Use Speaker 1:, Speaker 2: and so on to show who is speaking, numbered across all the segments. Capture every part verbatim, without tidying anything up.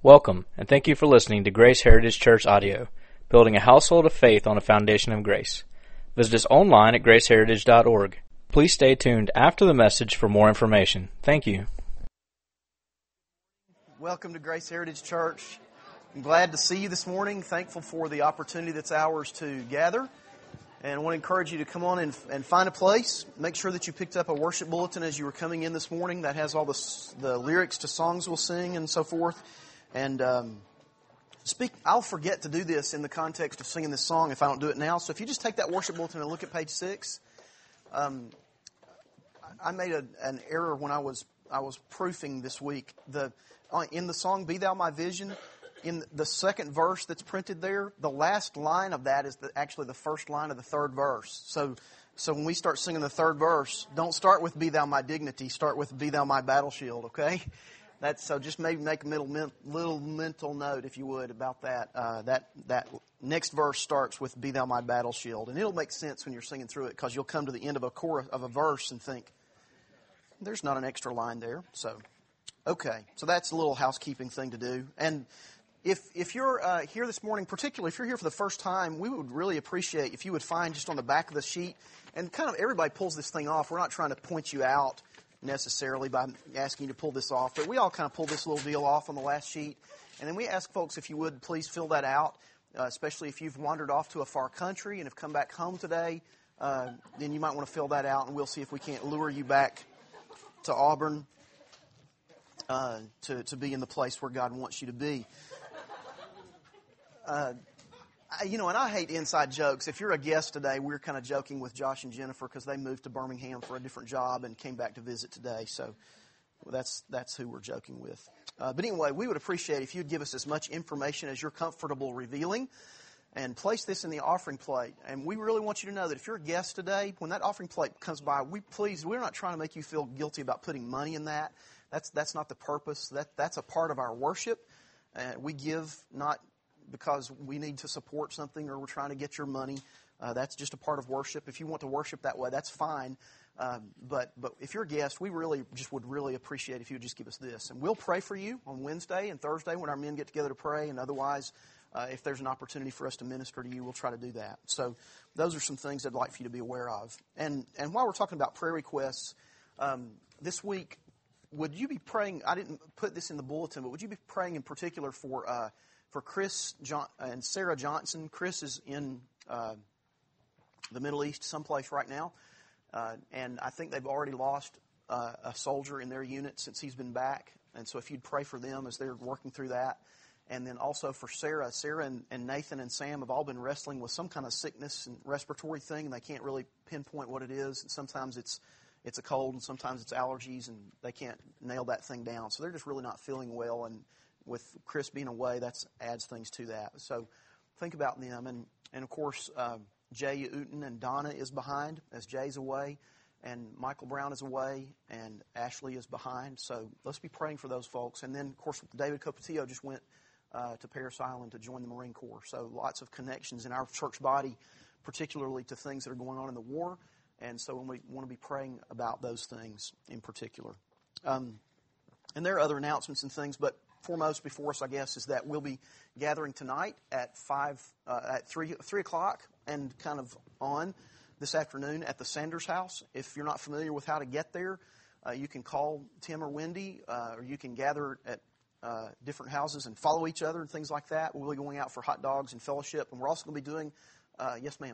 Speaker 1: Welcome, and thank you for listening to Grace Heritage Church Audio, building a household of faith on a foundation of grace. Visit us online at grace heritage dot org. Please stay tuned after the message for more information. Thank you.
Speaker 2: Welcome to Grace Heritage Church. I'm glad to see you this morning. Thankful for the opportunity that's ours to gather. And I want to encourage you to come on and, and find a place. Make sure that you picked up a worship bulletin as you were coming in this morning. That has all the, the lyrics to songs we'll sing and so forth. And um, speak. I'll forget to do this in the context of singing this song if I don't do it now. So if you just take that worship bulletin and look at page six. Um, I made a, an error when I was I was proofing this week. The in the song "Be Thou My Vision," in the second verse that's printed there, the last line of that is the, actually the first line of the third verse. So so when we start singing the third verse, don't start with "Be Thou My Dignity." Start with "Be Thou My Battle Shield." Okay. That's, so just maybe make a little, little mental note, if you would, about that. Uh, that that next verse starts with "Be Thou My Battle Shield," and it'll make sense when you're singing through it, because you'll come to the end of a chorus of a verse and think, "There's not an extra line there." So, okay, so that's a little housekeeping thing to do. And if if you're uh, here this morning, particularly if you're here for the first time, we would really appreciate if you would find just on the back of the sheet, and kind of everybody pulls this thing off. We're not trying to point you out necessarily by asking you to pull this off, but we all kind of pull this little deal off on the last sheet, and then we ask folks if you would please fill that out, uh, especially if you've wandered off to a far country and have come back home today, uh, then you might want to fill that out, and we'll see if we can't lure you back to Auburn uh, to, to be in the place where God wants you to be. Uh, I, you know, and I hate inside jokes. If you're a guest today, we're kind of joking with Josh and Jennifer because they moved to Birmingham for a different job and came back to visit today. So that's that's who we're joking with. Uh, but anyway, we would appreciate if you'd give us as much information as you're comfortable revealing and place this in the offering plate. And we really want you to know that if you're a guest today, when that offering plate comes by, we please, we're not trying to make you feel guilty about putting money in that. That's that's not the purpose. That That's a part of our worship. Uh, we give not because we need to support something or we're trying to get your money. Uh, that's just a part of worship. If you want to worship that way, that's fine. Um, but but if you're a guest, we really just would really appreciate if you would just give us this. And we'll pray for you on Wednesday and Thursday when our men get together to pray. And otherwise, uh, if there's an opportunity for us to minister to you, we'll try to do that. So those are some things I'd like for you to be aware of. And, and while we're talking about prayer requests, um, this week, would you be praying, I didn't put this in the bulletin, but would you be praying in particular for uh, for Chris John, and Sarah Johnson? Chris is in uh, the Middle East someplace right now, uh, and I think they've already lost uh, a soldier in their unit since he's been back. And so if you'd pray for them as they're working through that. And then also for Sarah. Sarah and, and Nathan and Sam have all been wrestling with some kind of sickness and respiratory thing, and they can't really pinpoint what it is. And sometimes it's it's a cold, and sometimes it's allergies, and they can't nail that thing down. So they're just really not feeling well, and with Chris being away, that adds things to that. So think about them. And, and of course, uh, Jay Uten and Donna is behind as Jay's away. And Michael Brown is away. And Ashley is behind. So let's be praying for those folks. And then, of course, David Copatillo just went uh, to Parris Island to join the Marine Corps. So lots of connections in our church body, particularly to things that are going on in the war. And so we want to be praying about those things in particular. Um, and there are other announcements and things, but foremost before us, I guess, is that we'll be gathering tonight at five, uh, at three, three o'clock, and kind of on this afternoon at the Sanders House. If you're not familiar with how to get there, uh, you can call Tim or Wendy, uh, or you can gather at uh, different houses and follow each other and things like that. We'll be going out for hot dogs and fellowship, and we're also going to be doing. Uh, yes, ma'am.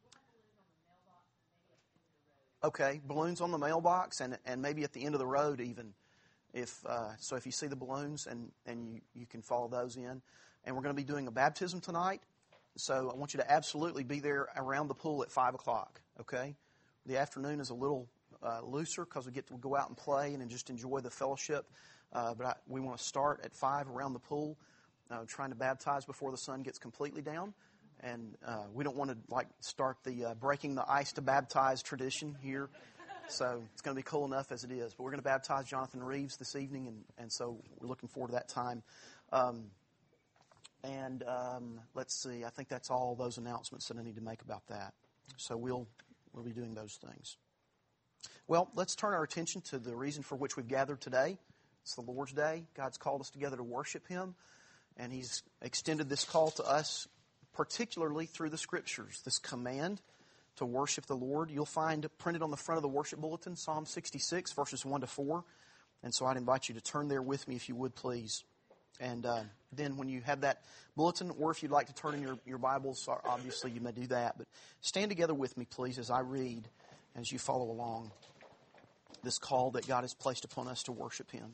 Speaker 2: Okay, balloons on the mailbox, and and maybe at the end of the road even. If uh, so, if you see the balloons, and, and you, you can follow those in. And we're going to be doing a baptism tonight. So I want you to absolutely be there around the pool at five o'clock, okay? The afternoon is a little uh, looser because we get to go out and play and just enjoy the fellowship. Uh, but I, we want to start at five around the pool, uh, trying to baptize before the sun gets completely down. And uh, we don't want to like start the uh, breaking the ice to baptize tradition here. So it's going to be cool enough as it is. But we're going to baptize Jonathan Reeves this evening, and, and so we're looking forward to that time. Um, and um, let's see, I think that's all those announcements that I need to make about that. So we'll we'll be doing those things. Well, let's turn our attention to the reason for which we've gathered today. It's the Lord's Day. God's called us together to worship Him, and He's extended this call to us particularly through the Scriptures, this command to worship the Lord. You'll find printed on the front of the worship bulletin, Psalm sixty-six, verses one to four. And so I'd invite you to turn there with me if you would, please. And uh, then when you have that bulletin, or if you'd like to turn in your, your Bibles, obviously you may do that. But stand together with me, please, as I read, as you follow along, this call that God has placed upon us to worship Him.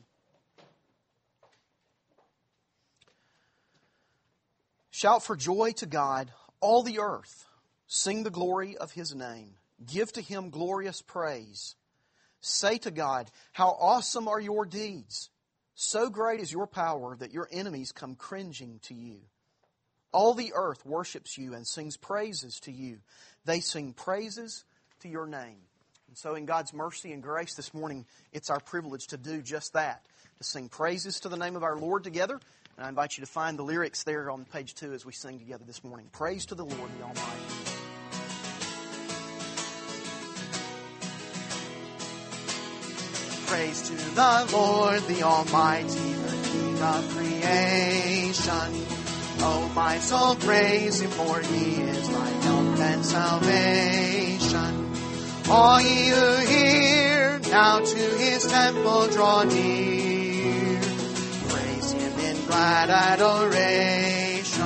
Speaker 2: Shout for joy to God, all the earth. Sing the glory of His name. Give to Him glorious praise. Say to God, how awesome are your deeds. So great is your power that your enemies come cringing to you. All the earth worships you and sings praises to you. They sing praises to your name. And so in God's mercy and grace this morning, it's our privilege to do just that, to sing praises to the name of our Lord together. And I invite you to find the lyrics there on page two as we sing together this morning. Praise to the Lord, the Almighty. Praise to the Lord, the Almighty, the King of creation. Oh, my soul, praise Him, for He is thy help and salvation. All ye who hear, now to His temple draw near. Praise Him in glad adoration.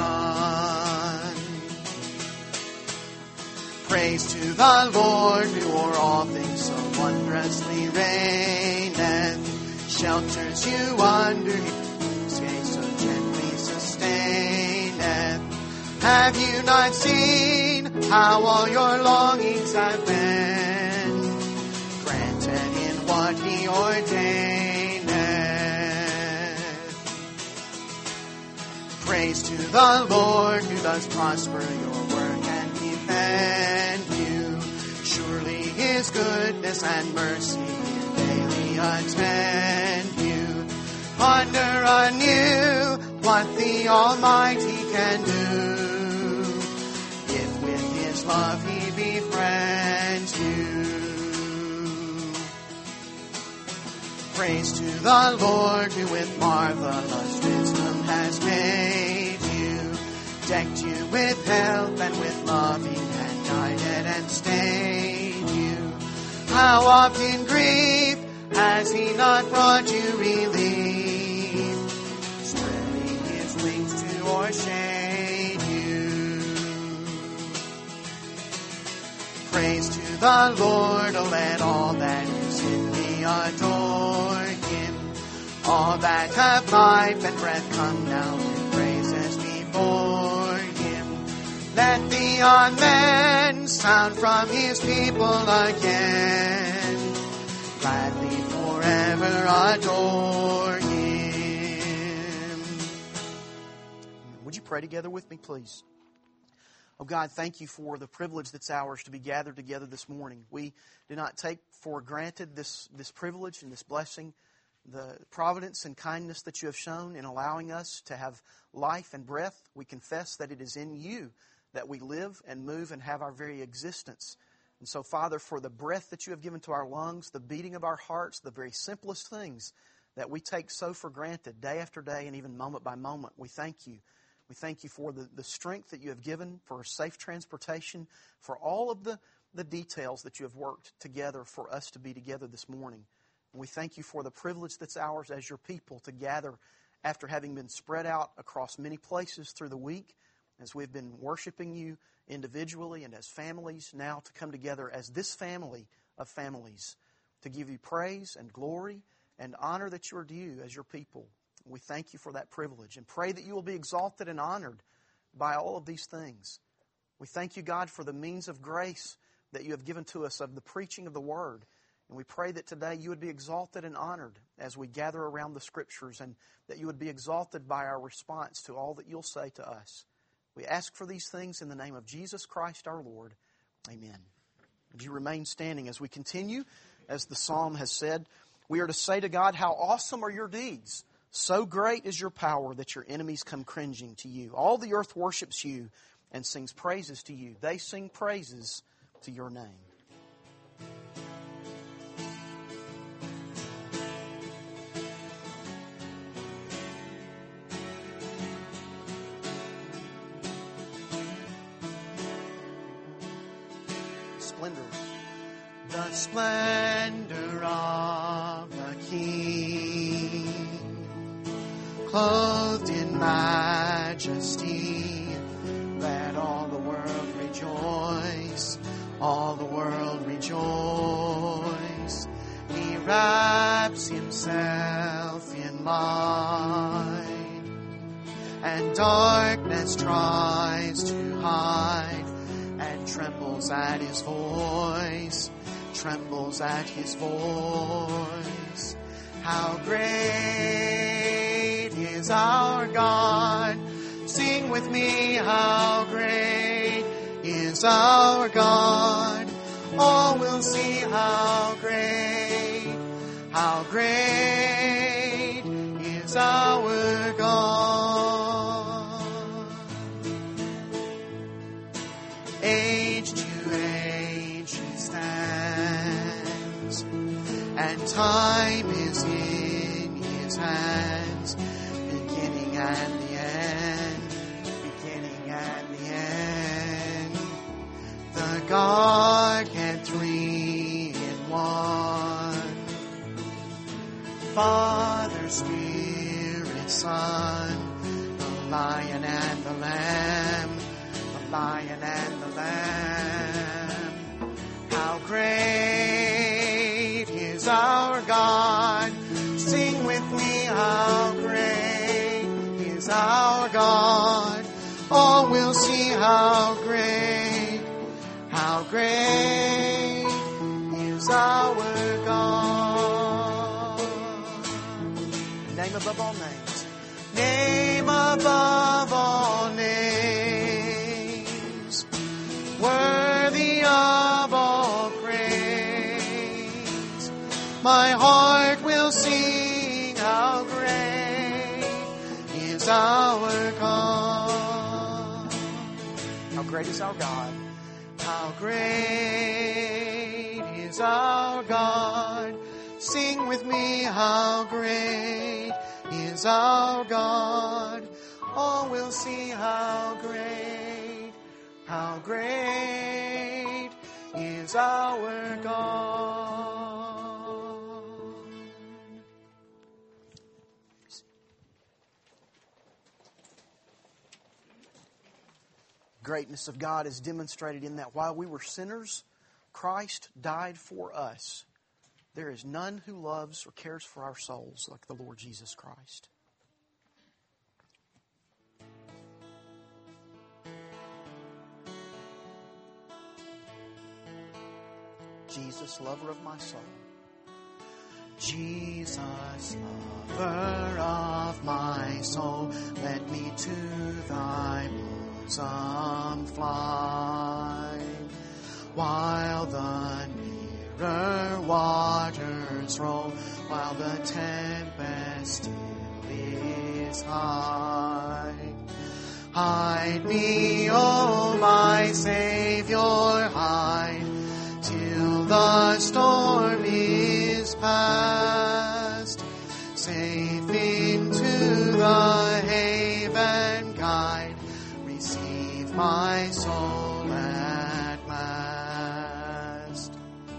Speaker 2: Praise to the Lord, who o'er all things so wondrously reigneth, shelters you under His gaze so gently sustaineth. Have you not seen how all your longings have been granted in what He ordaineth? Praise to the Lord, who does prosper your work and defend you. Surely His goodness and mercy will daily attend you. Ponder anew what the Almighty can do, if with His love He befriends you. Praise to the Lord, who with marvelous wisdom has made you, decked you with health and with loving and guided and stayed you. How often grief has He not brought you relief, spreading His wings to o'ershade you. Praise to the Lord, oh let all that is in me adore Him. All that have life and breath come now with praises before Him. Let the amen sound from His people again, gladly forever adore Him. Would you pray together with me, please? Oh God, thank You for the privilege that's ours to be gathered together this morning. We do not take for granted this, this privilege and this blessing, the providence and kindness that You have shown in allowing us to have life and breath. We confess that it is in You that we live and move and have our very existence. And so, Father, for the breath that You have given to our lungs, the beating of our hearts, the very simplest things that we take so for granted day after day and even moment by moment, we thank You. We thank You for the, the strength that You have given, for safe transportation, for all of the, the details that You have worked together for us to be together this morning. And we thank You for the privilege that's ours as Your people to gather after having been spread out across many places through the week, as we've been worshiping You individually and as families, now to come together as this family of families to give You praise and glory and honor that You are due as Your people. We thank You for that privilege and pray that You will be exalted and honored by all of these things. We thank You, God, for the means of grace that You have given to us of the preaching of the Word. And we pray that today You would be exalted and honored as we gather around the Scriptures, and that You would be exalted by our response to all that You'll say to us. We ask for these things in the name of Jesus Christ our Lord. Amen. Would you remain standing as we continue? As the psalm has said, we are to say to God, how awesome are Your deeds. So great is Your power that Your enemies come cringing to You. All the earth worships You and sings praises to You. They sing praises to Your name. splendor of the King, clothed in majesty, let all the world rejoice, all the world rejoice. He wraps himself in light, and darkness tries to hide, and trembles at his voice, trembles at his voice. How great is our God! Sing with me, how great is our God! All will see how great, how great is our God. Age to age he stands, and time is in his hands, beginning and the end, beginning and the end. The Godhead three in one, Father, Spirit, Son, the Lion and the Lamb, the Lion and the Lamb. How great is our God! Sing with me, how great is our God! All will see how great, how great is our God. Name above all names. Name above all names. Worthy of all praise. My heart will sing how great is our God. How great is our God. How great is our God. Sing with me, how great is our God. All will see how great, how great is our God. Greatness of God is demonstrated in that while we were sinners, Christ died for us. There is none who loves or cares for our souls like the Lord Jesus Christ. Jesus, lover of my soul. Jesus, lover of my soul, let me to thy bosom fly, while the nearer waters roll, while the tempest still is high. Hide me, O my Savior, hide, till the storm is past. Safe into the haven guide, receive my soul at last.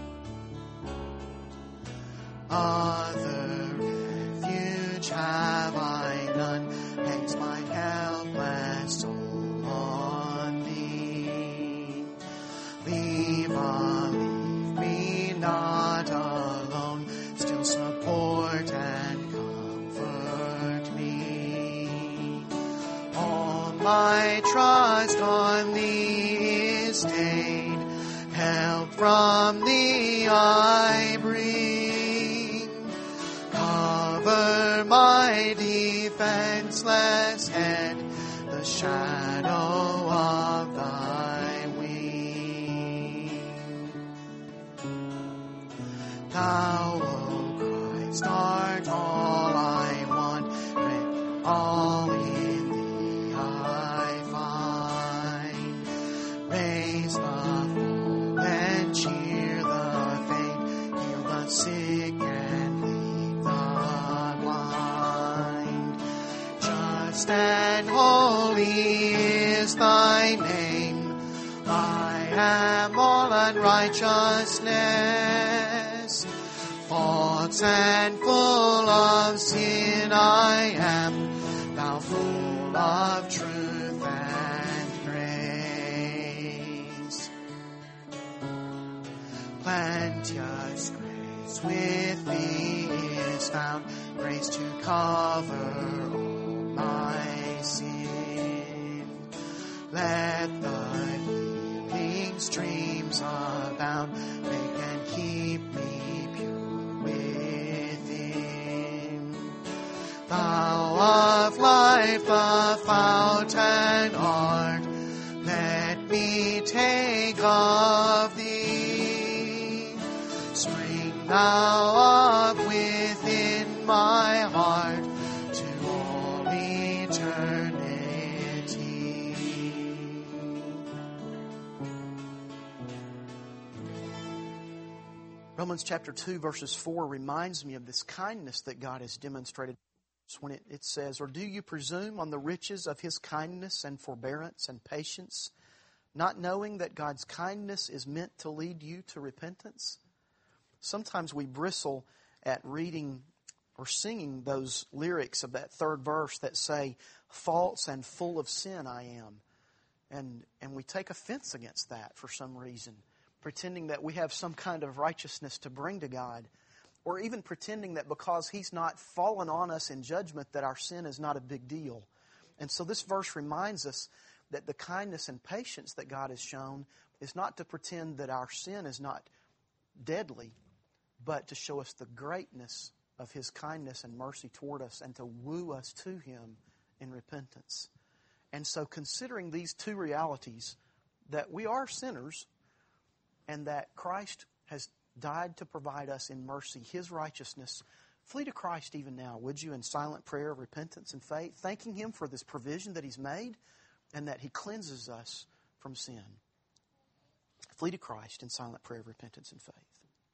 Speaker 2: Other refuge have I none, hangs my helpless soul on thee. Leave, ah, leave me not alone, still support and comfort me. All my trust on thee is stayed, help from thee I bring. Cover my defenseless head, the shadow of thy wing. Thou, O Christ, art all I want, and all in thee I find. Raise the fallen, cheer the faint, heal the sick and lead the blind. Just and holy is thy name, thy
Speaker 3: am all unrighteousness. False and full of sin I am, Thou full of truth and grace. Plenteous grace with Thee is found, grace to cover all my sin. Let the healing streams abound, they can keep me pure within. Thou of life, the fountain art, let me take of Thee. Spring Thou up within my heart to all eternity.
Speaker 2: Romans chapter two verses four reminds me of this kindness that God has demonstrated when it, it says, "Or do you presume on the riches of His kindness and forbearance and patience, not knowing that God's kindness is meant to lead you to repentance?" Sometimes we bristle at reading or singing those lyrics of that third verse that say, "False and full of sin I am." And, and we take offense against that for some reason, pretending that we have some kind of righteousness to bring to God, or even pretending that because He's not fallen on us in judgment that our sin is not a big deal. And so this verse reminds us that the kindness and patience that God has shown is not to pretend that our sin is not deadly, but to show us the greatness of His kindness and mercy toward us and to woo us to Him in repentance. And so considering these two realities, that we are sinners and that Christ has died to provide us in mercy His righteousness, flee to Christ even now, would you, in silent prayer of repentance and faith, thanking Him for this provision that He's made and that He cleanses us from sin. Flee to Christ in silent prayer of repentance and faith.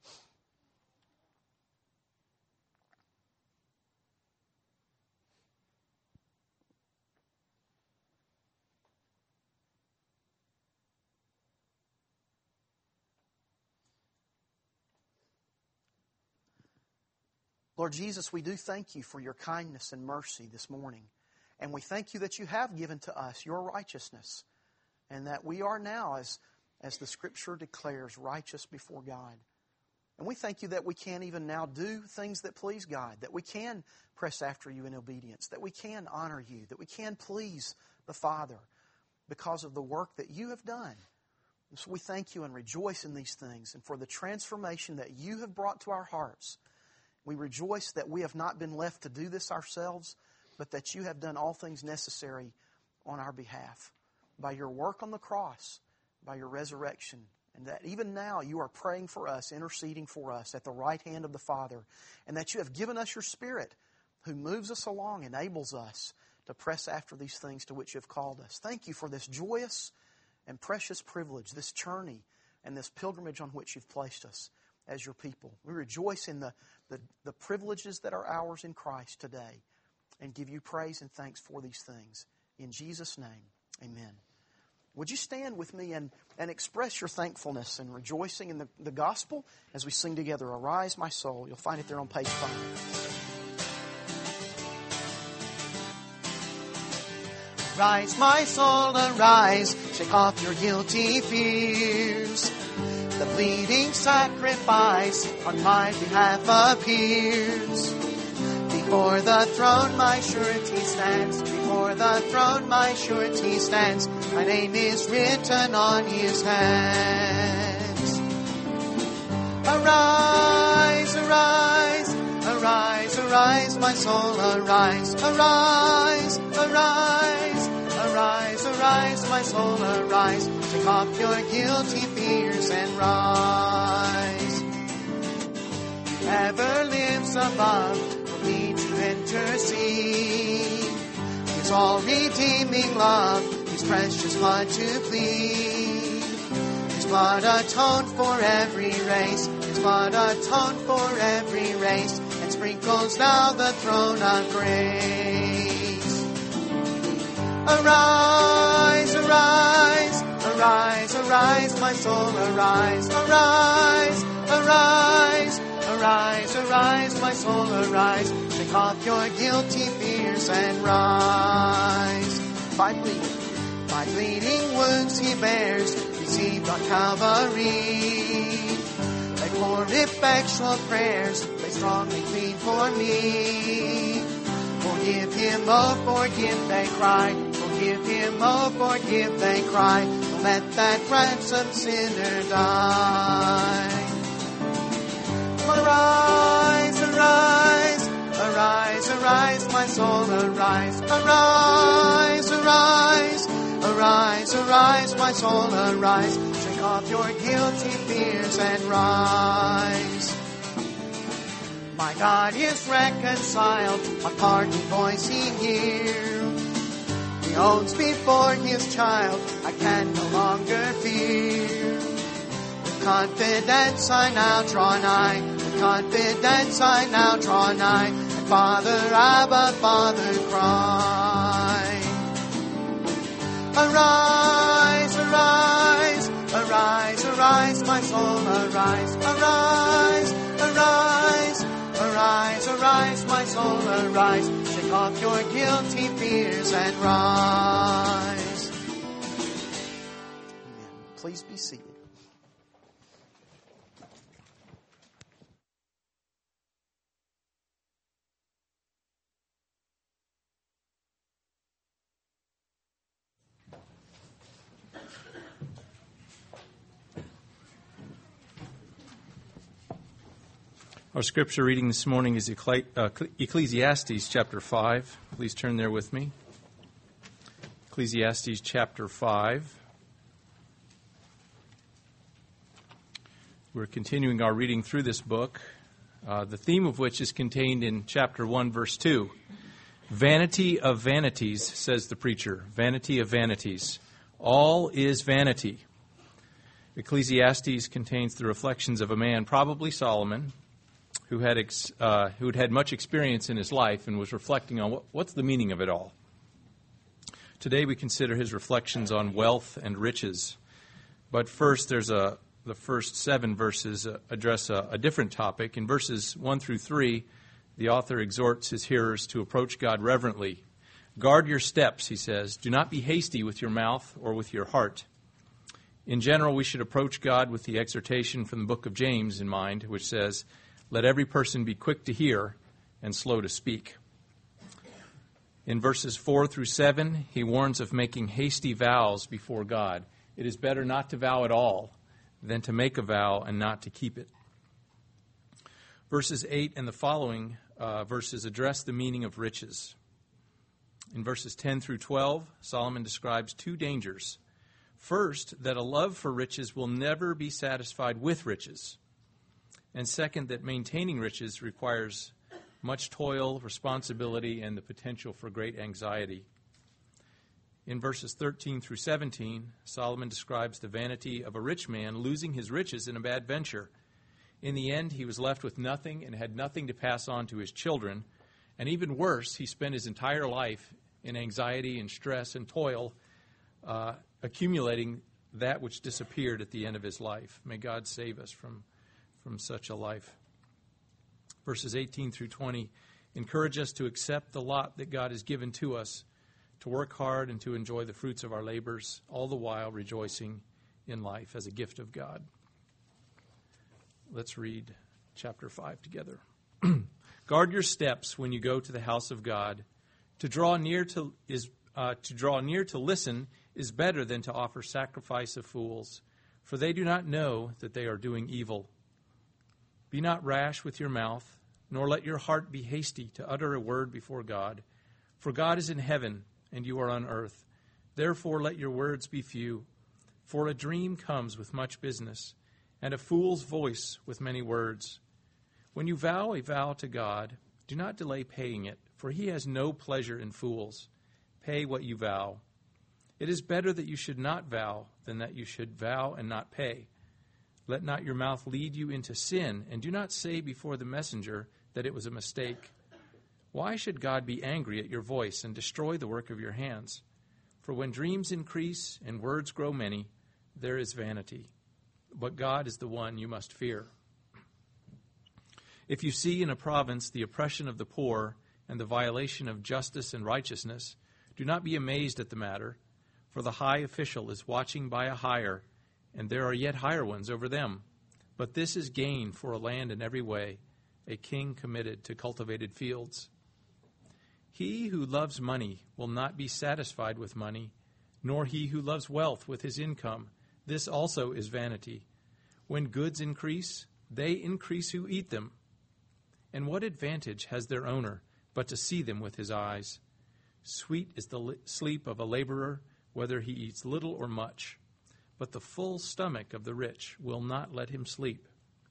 Speaker 2: Lord Jesus, we do thank You for Your kindness and mercy this morning. And we thank You that You have given to us Your righteousness and that we are now, as, as the Scripture declares, righteous before God. And we thank You that we can even now do things that please God, that we can press after You in obedience, that we can honor You, that we can please the Father because of the work that You have done. And so we thank You and rejoice in these things and for the transformation that You have brought to our hearts. We rejoice that we have not been left to do this ourselves, but that You have done all things necessary on our behalf by Your work on the cross, by Your resurrection, and that even now You are praying for us, interceding for us at the right hand of the Father, and that You have given us Your Spirit who moves us along, enables us to press after these things to which You have called us. Thank You for this joyous and precious privilege, this journey and this pilgrimage on which You've placed us as Your people. We rejoice in the, the, the privileges that are ours in Christ today and give You praise and thanks for these things. In Jesus' name, amen. Would you stand with me and, and express your thankfulness and rejoicing in the, the gospel as we sing together, "Arise, my soul." You'll find it there on page five.
Speaker 3: Rise, my soul, arise, shake off your guilty fears. The bleeding sacrifice on my behalf appears. Before the throne my surety stands. Before the throne my surety stands. My name is written on His hands. Arise, arise, arise, arise, my soul, arise. Arise, arise, arise, arise, my soul, arise. Take off your guilty fears and rise. Whoever lives above will need to intercede. His all-redeeming love, His precious blood to plead. His blood atoned for every race. His blood atoned for every race, and sprinkles now the throne of grace. Arise, arise, arise, arise, my my soul, arise, arise, arise, arise, arise, my soul, arise. Shake off your guilty fears and rise. By bleeding, by bleeding wounds he bears, received on Calvary. They pour effectual prayers, they strongly plead for me. Forgive him, oh forgive, they cry. Forgive him, oh forgive, they cry. Don't let that ransomed sinner die. Arise, arise, arise, arise, my soul, arise. Arise, arise, arise, arise, my soul, arise. Shake off your guilty fears and rise. My God is reconciled, my parting voice he hears. He owns before his child, I can no longer fear. With confidence I now draw nigh, with confidence I now draw nigh, and Father, Abba, Father, cry. Arise, arise, arise, arise, my soul, arise. Arise, arise, arise, arise, my soul, arise. Shake off your guilty fears and rise. Amen. Please be seated.
Speaker 4: Our scripture reading this morning is Ecclesiastes chapter five. Please turn there with me. Ecclesiastes chapter five. We're continuing our reading through this book, uh, the theme of which is contained in chapter one, verse two. Vanity of vanities, says the preacher. Vanity of vanities. All is vanity. Ecclesiastes contains the reflections of a man, probably Solomon, who had ex, uh, who had had much experience in his life and was reflecting on what, what's the meaning of it all. Today we consider his reflections on wealth and riches. But first, there's a the first seven verses uh, address a, a different topic. In verses one through three, the author exhorts his hearers to approach God reverently. Guard your steps, he says. Do not be hasty with your mouth or with your heart. In general, we should approach God with the exhortation from the book of James in mind, which says, let every person be quick to hear and slow to speak. In verses four through seven, he warns of making hasty vows before God. It is better not to vow at all than to make a vow and not to keep it. Verses eight and the following uh, verses address the meaning of riches. In verses ten through twelve, Solomon describes two dangers. First, that a love for riches will never be satisfied with riches. And second, that maintaining riches requires much toil, responsibility, and the potential for great anxiety. In verses thirteen through seventeen, Solomon describes the vanity of a rich man losing his riches in a bad venture. In the end, he was left with nothing and had nothing to pass on to his children. And even worse, he spent his entire life in anxiety and stress and toil, uh, accumulating that which disappeared at the end of his life. May God save us from from such a life. Verses eighteen through twenty encourage us to accept the lot that God has given to us, to work hard and to enjoy the fruits of our labors, all the while rejoicing in life as a gift of God. Let's read chapter five together. Guard your steps when you go to the house of God. To draw near to is uh, to draw near to listen is better than to offer sacrifice of fools, for they do not know that they are doing evil. Be not rash with your mouth, nor let your heart be hasty to utter a word before God. For God is in heaven, and you are on earth. Therefore let your words be few. For a dream comes with much business, and a fool's voice with many words. When you vow a vow to God, do not delay paying it, for he has no pleasure in fools. Pay what you vow. It is better that you should not vow than that you should vow and not pay. Let not your mouth lead you into sin, and do not say before the messenger that it was a mistake. Why should God be angry at your voice and destroy the work of your hands? For when dreams increase and words grow many, there is vanity. but God is the one you must fear. If you see in a province the oppression of the poor and the violation of justice and righteousness, do not be amazed at the matter, for the high official is watching by a higher, and there are yet higher ones over them. But this is gain for a land in every way, a king committed to cultivated fields. He who loves money will not be satisfied with money, nor he who loves wealth with his income. This also is vanity. When goods increase, they increase who eat them. And what advantage has their owner but to see them with his eyes? Sweet is the li- sleep of a laborer, whether he eats little or much. But the full stomach of the rich will not let him sleep.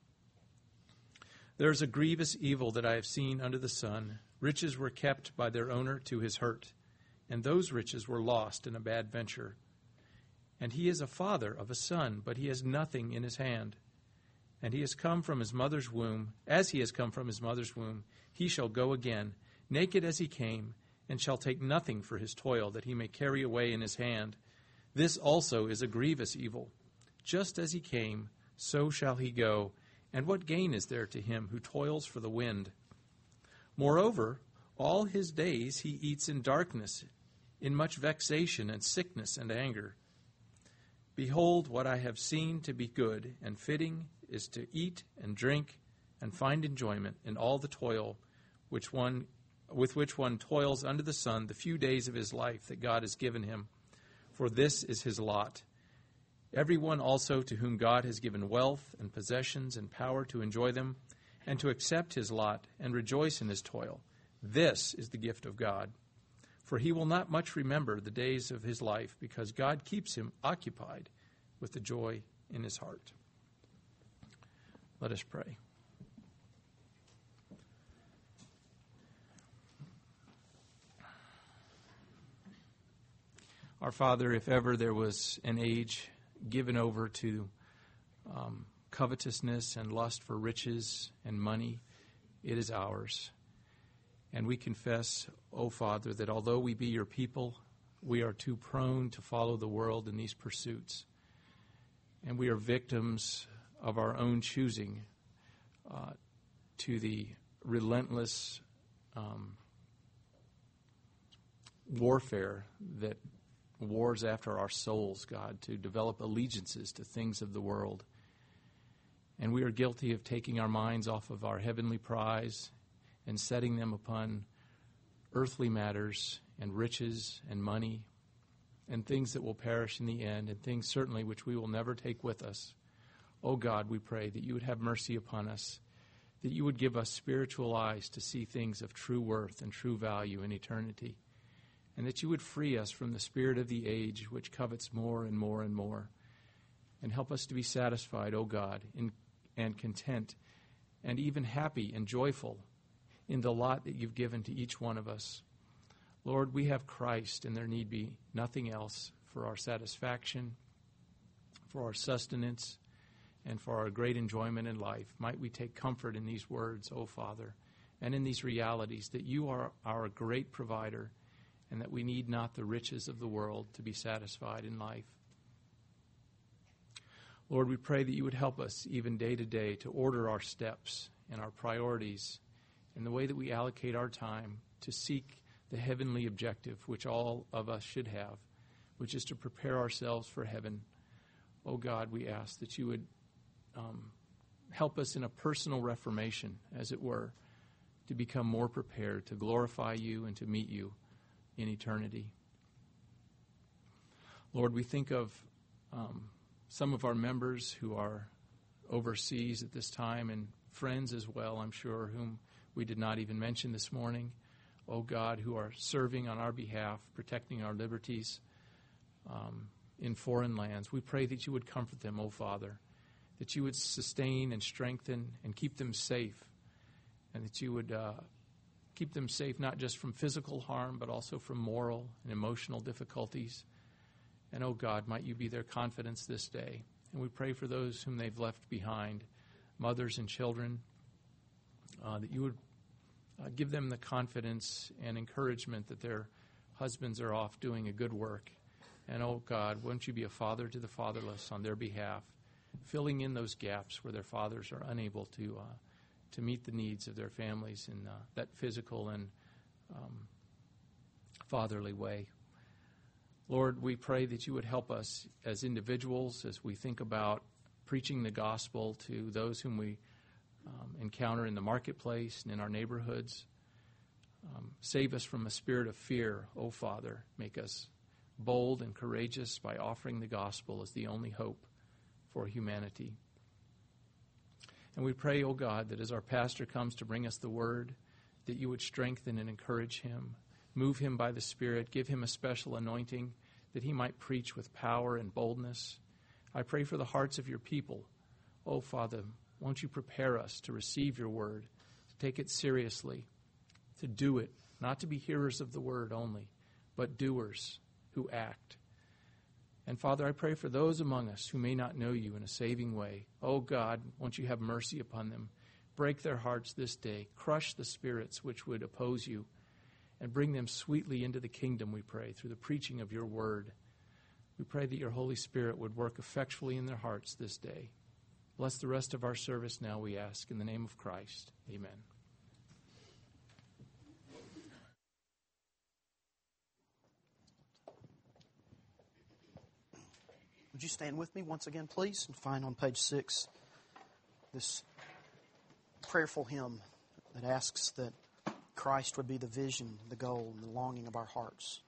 Speaker 4: There is a grievous evil that I have seen under the sun. Riches were kept by their owner to his hurt, and those riches were lost in a bad venture. And he is a father of a son, but he has nothing in his hand. And he has come from his mother's womb. As he has come from his mother's womb, he shall go again, naked as he came, and shall take nothing for his toil that he may carry away in his hand. This also is a grievous evil. Just as he came, so shall he go. And what gain is there to him who toils for the wind? Moreover, all his days he eats in darkness, in much vexation and sickness and anger. Behold, what I have seen to be good and fitting is to eat and drink and find enjoyment in all the toil which one, with which one toils under the sun the few days of his life that God has given him. For this is his lot. Everyone also to whom God has given wealth and possessions and power to enjoy them, and to accept his lot and rejoice in his toil, this is the gift of God. For he will not much remember the days of his life, because God keeps him occupied with the joy in his heart. Let us pray. Our Father, if ever there was an age given over to um, covetousness and lust for riches and money, it is ours. And we confess, O Father, that although we be your people, we are too prone to follow the world in these pursuits. And we are victims of our own choosing uh, to the relentless um, warfare that wars after our souls, God, to develop allegiances to things of the world. And we are guilty of taking our minds off of our heavenly prize and setting them upon earthly matters and riches and money and things that will perish in the end, and things certainly which we will never take with us. Oh God, we pray that you would have mercy upon us, that you would give us spiritual eyes to see things of true worth and true value in eternity, and that you would free us from the spirit of the age which covets more and more and more, and help us to be satisfied, O God, in, and content and even happy and joyful in the lot that you've given to each one of us. Lord, we have Christ, and there need be nothing else for our satisfaction, for our sustenance, and for our great enjoyment in life. Might we take comfort in these words, O Father, and in these realities, that you are our great provider, and that we need not the riches of the world to be satisfied in life. Lord, we pray that you would help us even day to day to order our steps and our priorities in the way that we allocate our time to seek the heavenly objective which all of us should have, which is to prepare ourselves for heaven. Oh God, we ask that you would um, help us in a personal reformation, as it were, to become more prepared to glorify you and to meet you in eternity. Lord, we think of um, some of our members who are overseas at this time, and friends as well, I'm sure, whom we did not even mention this morning. Oh God, who are serving on our behalf, protecting our liberties um, in foreign lands. We pray that you would comfort them, oh Father, that you would sustain and strengthen and keep them safe, and that you would uh, keep them safe not just from physical harm, but also from moral and emotional difficulties. And, oh God, might you be their confidence this day. And we pray for those whom they've left behind, mothers and children, uh, that you would uh, give them the confidence and encouragement that their husbands are off doing a good work. And, oh God, won't you be a father to the fatherless on their behalf, filling in those gaps where their fathers are unable to uh, to meet the needs of their families in uh, that physical and um, fatherly way. Lord, we pray that you would help us as individuals as we think about preaching the gospel to those whom we um, encounter in the marketplace and in our neighborhoods. Um, save us from a spirit of fear, O Father. Make us bold and courageous by offering the gospel as the only hope for humanity. And we pray, O God, that as our pastor comes to bring us the word, that you would strengthen and encourage him, move him by the Spirit, give him a special anointing, that he might preach with power and boldness. I pray for the hearts of your people. O Father, won't you prepare us to receive your word, to take it seriously, to do it, not to be hearers of the word only, but doers who act. And Father, I pray for those among us who may not know you in a saving way. Oh God, won't you have mercy upon them? Break their hearts this day. Crush the spirits which would oppose you, and bring them sweetly into the kingdom, we pray, through the preaching of your word. We pray that your Holy Spirit would work effectually in their hearts this day. Bless the rest of our service now, we ask, in the name of Christ. Amen.
Speaker 2: Would you stand with me once again, please, and find on page six this prayerful hymn that asks that Christ would be the vision, the goal, and the longing of our hearts.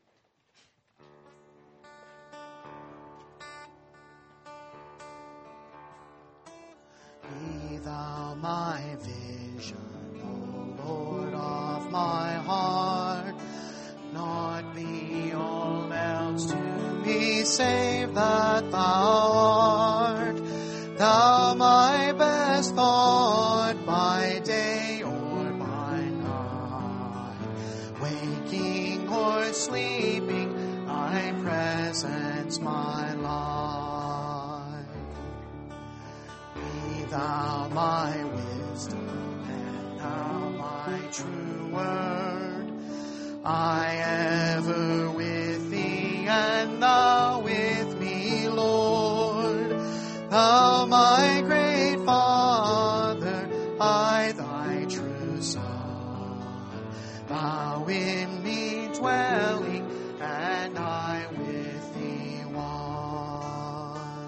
Speaker 3: Be thou my vision, O Lord of my heart, not be all else to me save that thou art. Thou my best thought by day or by night, waking or sleeping, thy presence my life. Be thou my wisdom, and thou my true word. I ever with thee, and thou with me, Lord. Thou my great Father, I thy true Son. Thou in me dwelling, and I with thee one.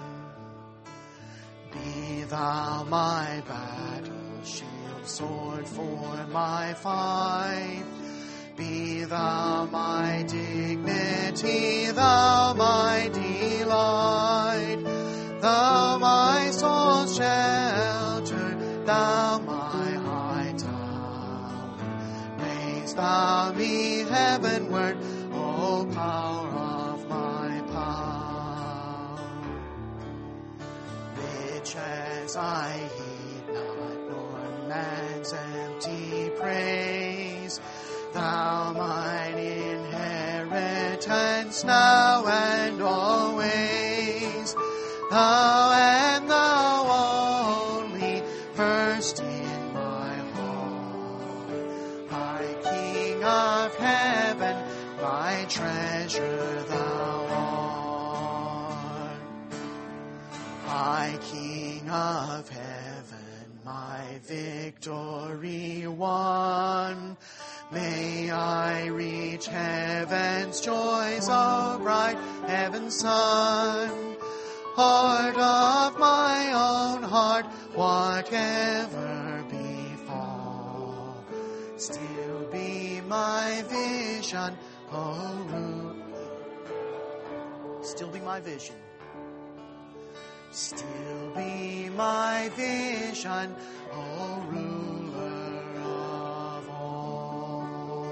Speaker 3: Be thou my battle shield, sword for my fight. Be thou my dignity, thou my delight, thou my soul's shelter, thou my high tower. Raise thou me heavenward, O power of my power. Riches I heed not, nor man's empty praise. Thou mine inheritance now and always. Thou and thou only, first in my heart. My King of heaven, my treasure thou art. My King of heaven, my victory won. May I reach heaven's joys, O bright heaven's sun. Heart of my own heart, whatever befall, still be my vision, O ruler.
Speaker 2: Still be my vision.
Speaker 3: Still be my vision, O ruler of all.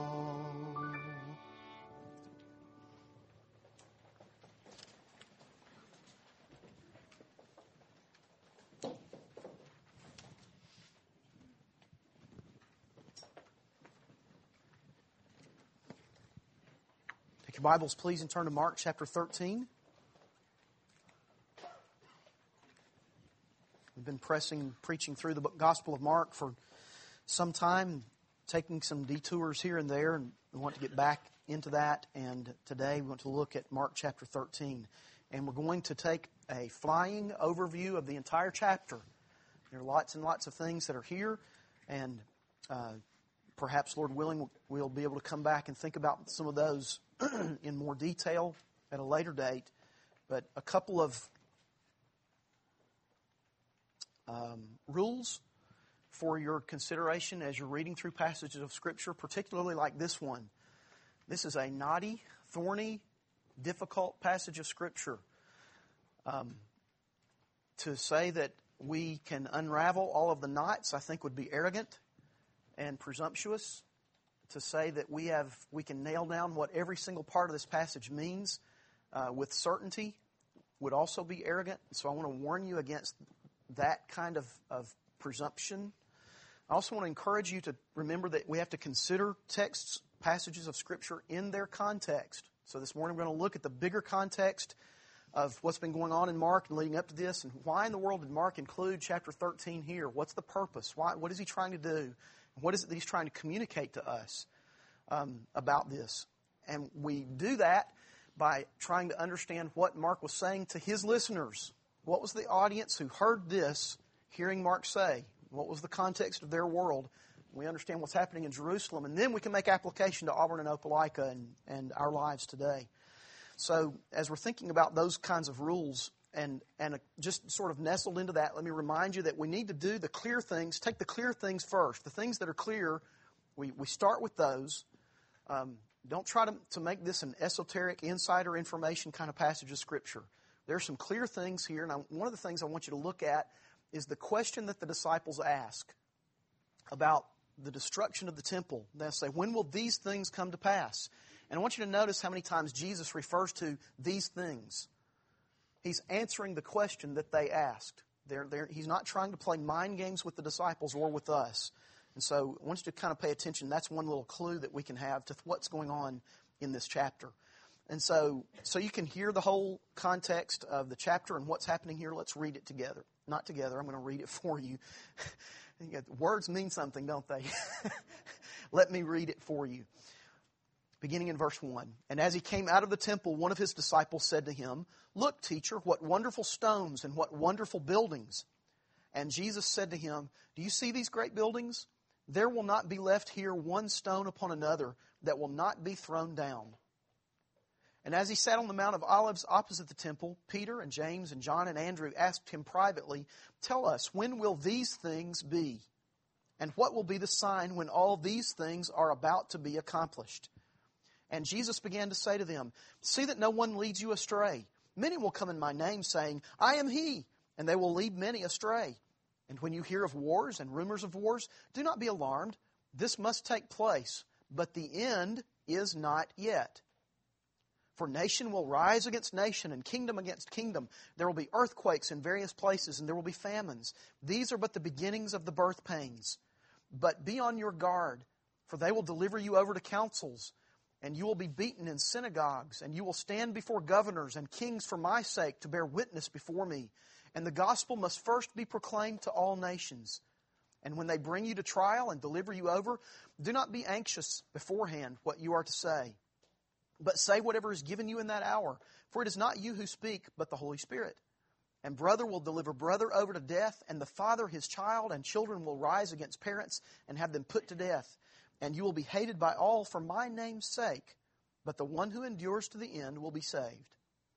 Speaker 2: Take your Bibles, please, and turn to Mark chapter thirteen. We've been pressing, preaching through the Gospel of Mark for some time, taking some detours here and there, and we want to get back into that. And today we want to look at Mark chapter thirteen And we're going to take a flying overview of the entire chapter. There are lots and lots of things that are here, and uh, perhaps, Lord willing, we'll be able to come back and think about some of those in more detail at a later date. But a couple of um, rules for your consideration as you're reading through passages of Scripture, particularly like this one. This is a knotty, thorny, difficult passage of Scripture. Um, to say that we can unravel all of the knots, I think, would be arrogant and presumptuous. To say that we have we can nail down what every single part of this passage means uh, with certainty would also be arrogant. So I want to warn you against that kind of, of presumption. I also want to encourage you to remember that we have to consider texts, passages of Scripture in their context. So this morning we're going to look at the bigger context of what's been going on in Mark and leading up to this, and why in the world did Mark include chapter thirteen here? What's the purpose? Why, what is he trying to do? What is it that he's trying to communicate to us um, about this? And we do that by trying to understand what Mark was saying to his listeners. What was the audience who heard this, hearing Mark say? What was the context of their world? We understand what's happening in Jerusalem, and then we can make application to Auburn and Opelika and, and our lives today. So as we're thinking about those kinds of rules and, and just sort of nestled into that, let me remind you that we need to do the clear things, take the clear things first. The things that are clear, we, we start with those. Um, don't try to, to make this an esoteric, insider information kind of passage of Scripture. There are some clear things here, and I, one of the things I want you to look at is the question that the disciples ask about the destruction of the temple. They'll say, when will these things come to pass? And I want you to notice how many times Jesus refers to these things. He's answering the question that they asked. They're, they're, he's not trying to play mind games with the disciples or with us. And so I want you to kind of pay attention. That's one little clue that we can have to what's going on in this chapter. And so, so you can hear the whole context of the chapter and what's happening here. Let's read it together. Not together. I'm going to read it for you. Words mean something, don't they? Let me read it for you. Beginning in verse one. And as he came out of the temple, one of his disciples said to him, "Look, teacher, what wonderful stones and what wonderful buildings." And Jesus said to him, "Do you see these great buildings? There will not be left here one stone upon another that will not be thrown down." And as he sat on the Mount of Olives opposite the temple, Peter and James and John and Andrew asked him privately, "Tell us, when will these things be? And what will be the sign when all these things are about to be accomplished?" And Jesus began to say to them, "See that no one leads you astray. Many will come in my name, saying, 'I am he,' and they will lead many astray. And when you hear of wars and rumors of wars, do not be alarmed. This must take place, but the end is not yet. For nation will rise against nation, and kingdom against kingdom. There will be earthquakes in various places, and there will be famines. These are but the beginnings of the birth pains. But be on your guard, for they will deliver you over to councils, and you will be beaten in synagogues, and you will stand before governors and kings for my sake to bear witness before me. And the gospel must first be proclaimed to all nations. And when they bring you to trial and deliver you over, do not be anxious beforehand what you are to say. But say whatever is given you in that hour, for it is not you who speak, but the Holy Spirit. And brother will deliver brother over to death, and the father his child, and children will rise against parents and have them put to death. And you will be hated by all for my name's sake, but the one who endures to the end will be saved.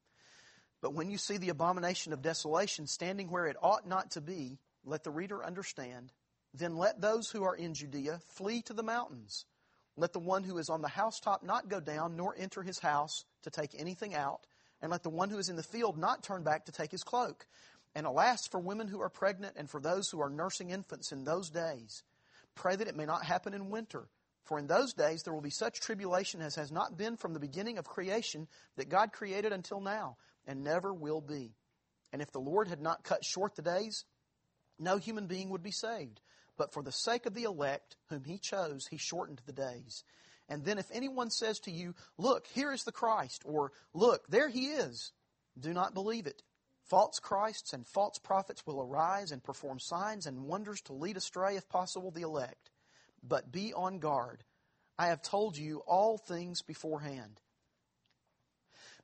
Speaker 2: But when you see the abomination of desolation standing where it ought not to be, let the reader understand. Then let those who are in Judea flee to the mountains. Let the one who is on the housetop not go down, nor enter his house to take anything out. And let the one who is in the field not turn back to take his cloak. And alas, for women who are pregnant and for those who are nursing infants in those days. Pray that it may not happen in winter. For in those days there will be such tribulation as has not been from the beginning of creation that God created until now, and never will be. And if the Lord had not cut short the days, no human being would be saved. But for the sake of the elect, whom he chose, he shortened the days. And then if anyone says to you, 'Look, here is the Christ,' or 'Look, there he is,' do not believe it. False Christs and false prophets will arise and perform signs and wonders to lead astray, if possible, the elect. But be on guard. I have told you all things beforehand.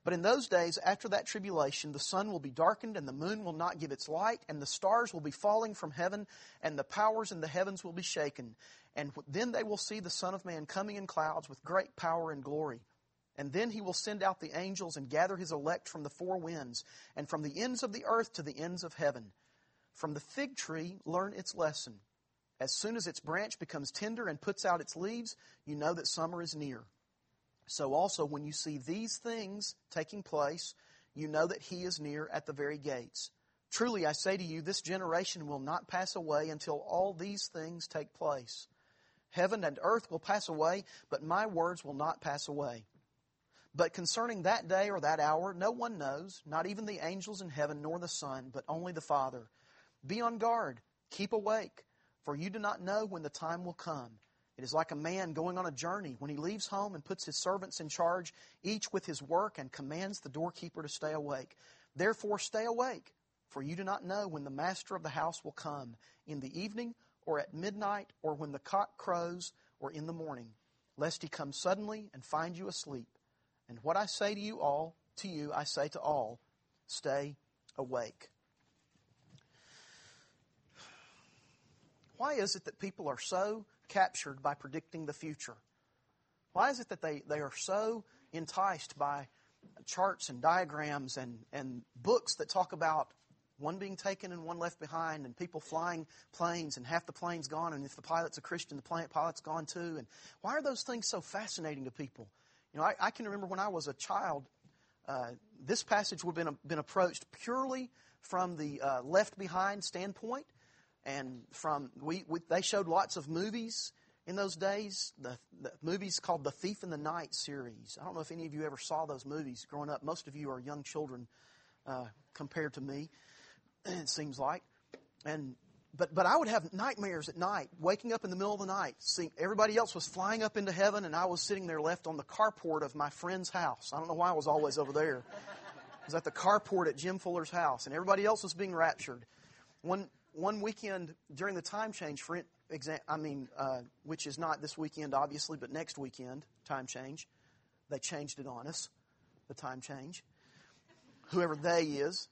Speaker 2: But in those days, after that tribulation, the sun will be darkened, and the moon will not give its light, and the stars will be falling from heaven, and the powers in the heavens will be shaken. And then they will see the Son of Man coming in clouds with great power and glory. And then He will send out the angels and gather His elect from the four winds, and from the ends of the earth to the ends of heaven. From the fig tree, learn its lesson. As soon as its branch becomes tender and puts out its leaves, you know that summer is near. So also, when you see these things taking place, you know that He is near at the very gates. Truly, I say to you, this generation will not pass away until all these things take place. Heaven and earth will pass away, but my words will not pass away. But concerning that day or that hour, no one knows, not even the angels in heaven nor the Son, but only the Father. Be on guard, keep awake, for you do not know when the time will come. It is like a man going on a journey when he leaves home and puts his servants in charge, each with his work, and commands the doorkeeper to stay awake. Therefore stay awake, for you do not know when the master of the house will come, in the evening, or at midnight, or when the cock crows, or in the morning, lest He come suddenly and find you asleep. And what I say to you all, to you I say to all, stay awake. Why is it that people are so captured by predicting the future? Why is it that they, they are so enticed by charts and diagrams and, and books that talk about one being taken and one left behind, and people flying planes and half the plane's gone, and if the pilot's a Christian, the pilot's gone too? And why are those things so fascinating to people? You know, I, I can remember when I was a child, uh, this passage would have been, been approached purely from the uh, left behind standpoint. And from we, we they showed lots of movies in those days. The, the movies called the Thief in the Night series. I don't know if any of you ever saw those movies growing up. Most of you are young children uh, compared to me, it seems like. And but but I would have nightmares at night, waking up in the middle of the night, seeing everybody else was flying up into heaven, and I was sitting there left on the carport of my friend's house. I don't know why I was always over there. I was at the carport at Jim Fuller's house, and everybody else was being raptured. One. One weekend during the time change, for example, I mean, uh, which is not this weekend, obviously, but next weekend, time change. They changed it on us, the time change. Whoever they is.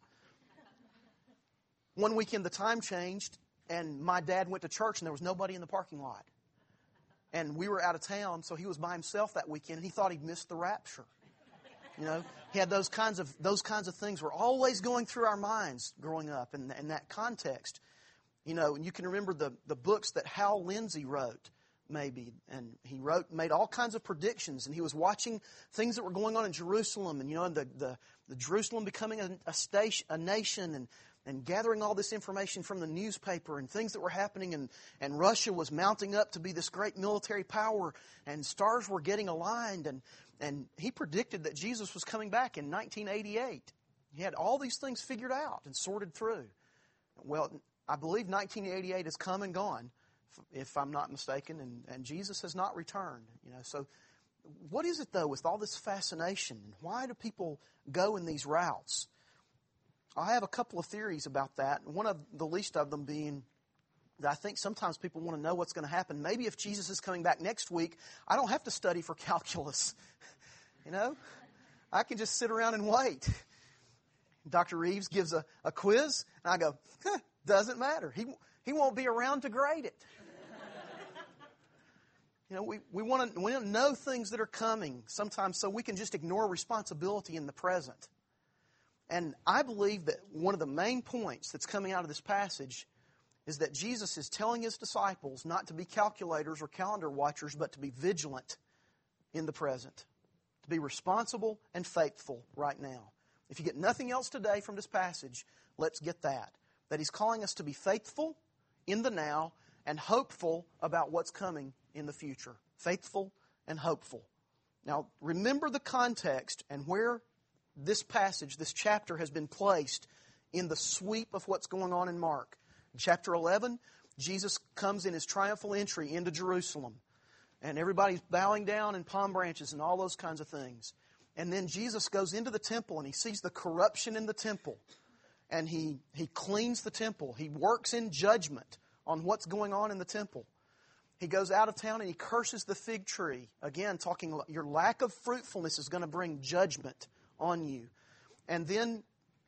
Speaker 2: One weekend, the time changed, and my dad went to church, and there was nobody in the parking lot. And we were out of town, so he was by himself that weekend, and he thought he'd missed the rapture. You know, he had those kinds of those kinds of things were always going through our minds growing up in, in that context. You know, and you can remember the, the books that Hal Lindsey wrote, maybe. And he wrote, made all kinds of predictions. And he was watching things that were going on in Jerusalem. And, you know, the, the, the Jerusalem becoming a, a, station, a nation and, and gathering all this information from the newspaper and things that were happening. And, and Russia was mounting up to be this great military power. And stars were getting aligned. And, and he predicted that Jesus was coming back in nineteen eighty-eight. He had all these things figured out and sorted through. Well, I believe nineteen eighty-eight has come and gone, if I'm not mistaken, and, and Jesus has not returned. You know, so what is it though with all this fascination? Why do people go in these routes? I have a couple of theories about that. One of the least of them being that I think sometimes people want to know what's going to happen. Maybe if Jesus is coming back next week, I don't have to study for calculus. You know, I can just sit around and wait. Doctor Reeves gives a, a quiz, and I go, huh, doesn't matter. He he won't be around to grade it. You know, we, we want to we want to know things that are coming sometimes so we can just ignore responsibility in the present. And I believe that one of the main points that's coming out of this passage is that Jesus is telling His disciples not to be calculators or calendar watchers, but to be vigilant in the present, to be responsible and faithful right now. If you get nothing else today from this passage, let's get that. That He's calling us to be faithful in the now and hopeful about what's coming in the future. Faithful and hopeful. Now, remember the context and where this passage, this chapter has been placed in the sweep of what's going on in Mark. In chapter eleven, Jesus comes in His triumphal entry into Jerusalem. And everybody's bowing down in palm branches and all those kinds of things. And then Jesus goes into the temple and He sees the corruption in the temple. And he, he cleans the temple. He works in judgment on what's going on in the temple. He goes out of town and He curses the fig tree. Again, talking your lack of fruitfulness is going to bring judgment on you. And then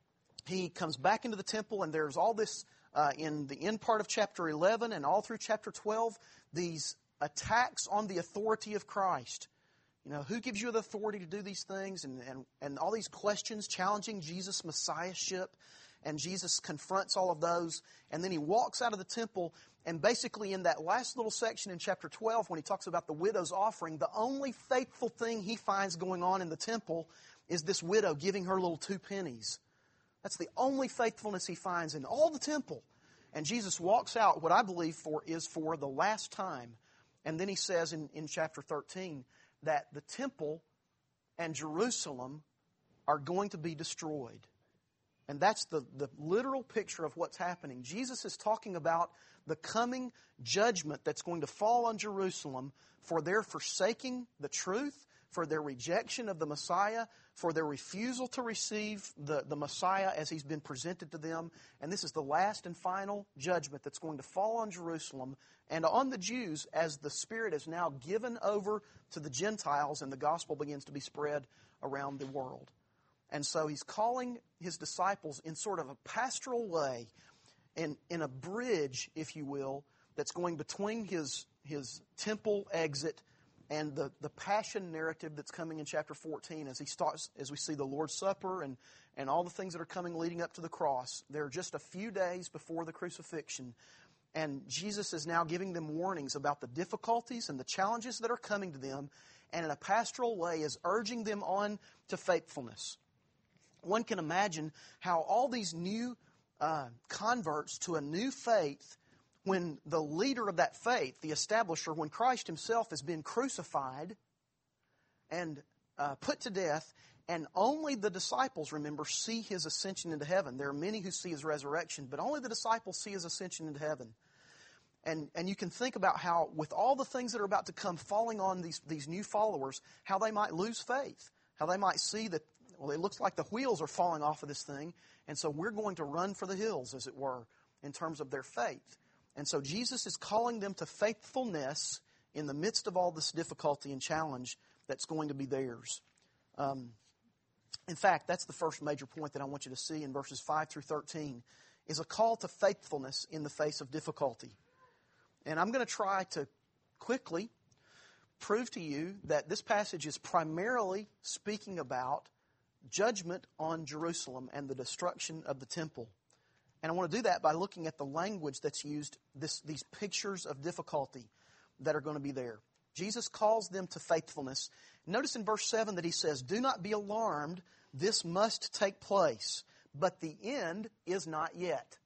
Speaker 2: he comes back into the temple, and there's all this uh, in the end part of chapter eleven and all through chapter twelve, these attacks on the authority of Christ. You know, who gives you the authority to do these things? And, and, and all these questions challenging Jesus' messiahship. And Jesus confronts all of those. And then he walks out of the temple. And basically in that last little section in chapter twelve, when he talks about the widow's offering, the only faithful thing he finds going on in the temple is this widow giving her little two pennies. That's the only faithfulness he finds in all the temple. And Jesus walks out, what I believe for is for the last time. And then he says in, in chapter thirteen that the temple and Jerusalem are going to be destroyed. And that's the, the literal picture of what's happening. Jesus is talking about the coming judgment that's going to fall on Jerusalem for their forsaking the truth, for their rejection of the Messiah, for their refusal to receive the, the Messiah as He's been presented to them. And this is the last and final judgment that's going to fall on Jerusalem and on the Jews as the Spirit is now given over to the Gentiles and the gospel begins to be spread around the world. And so He's calling His disciples in sort of a pastoral way, in, in a bridge, if you will, that's going between His, his temple exit and the, the passion narrative that's coming in chapter fourteen as he starts, as we see the Lord's Supper and, and all the things that are coming leading up to the cross. They're just a few days before the crucifixion. And Jesus is now giving them warnings about the difficulties and the challenges that are coming to them, and in a pastoral way is urging them on to faithfulness. One can imagine how all these new uh, converts to a new faith, when the leader of that faith, the establisher, when Christ Himself has been crucified and uh, put to death, and only the disciples, remember, see His ascension into heaven. There are many who see His resurrection, but only the disciples see His ascension into heaven. And, and you can think about how, with all the things that are about to come falling on these, these new followers, how they might lose faith, how they might see that, well, it looks like the wheels are falling off of this thing, and so we're going to run for the hills, as it were, in terms of their faith. And so Jesus is calling them to faithfulness in the midst of all this difficulty and challenge that's going to be theirs. Um, in fact, that's the first major point that I want you to see in verses five through thirteen, is a call to faithfulness in the face of difficulty. And I'm going to try to quickly prove to you that this passage is primarily speaking about judgment on Jerusalem and the destruction of the temple. And I want to do that by looking at the language that's used, this, these pictures of difficulty that are going to be there. Jesus calls them to faithfulness. Notice in verse seven that He says, "Do not be alarmed, this must take place, but the end is not yet."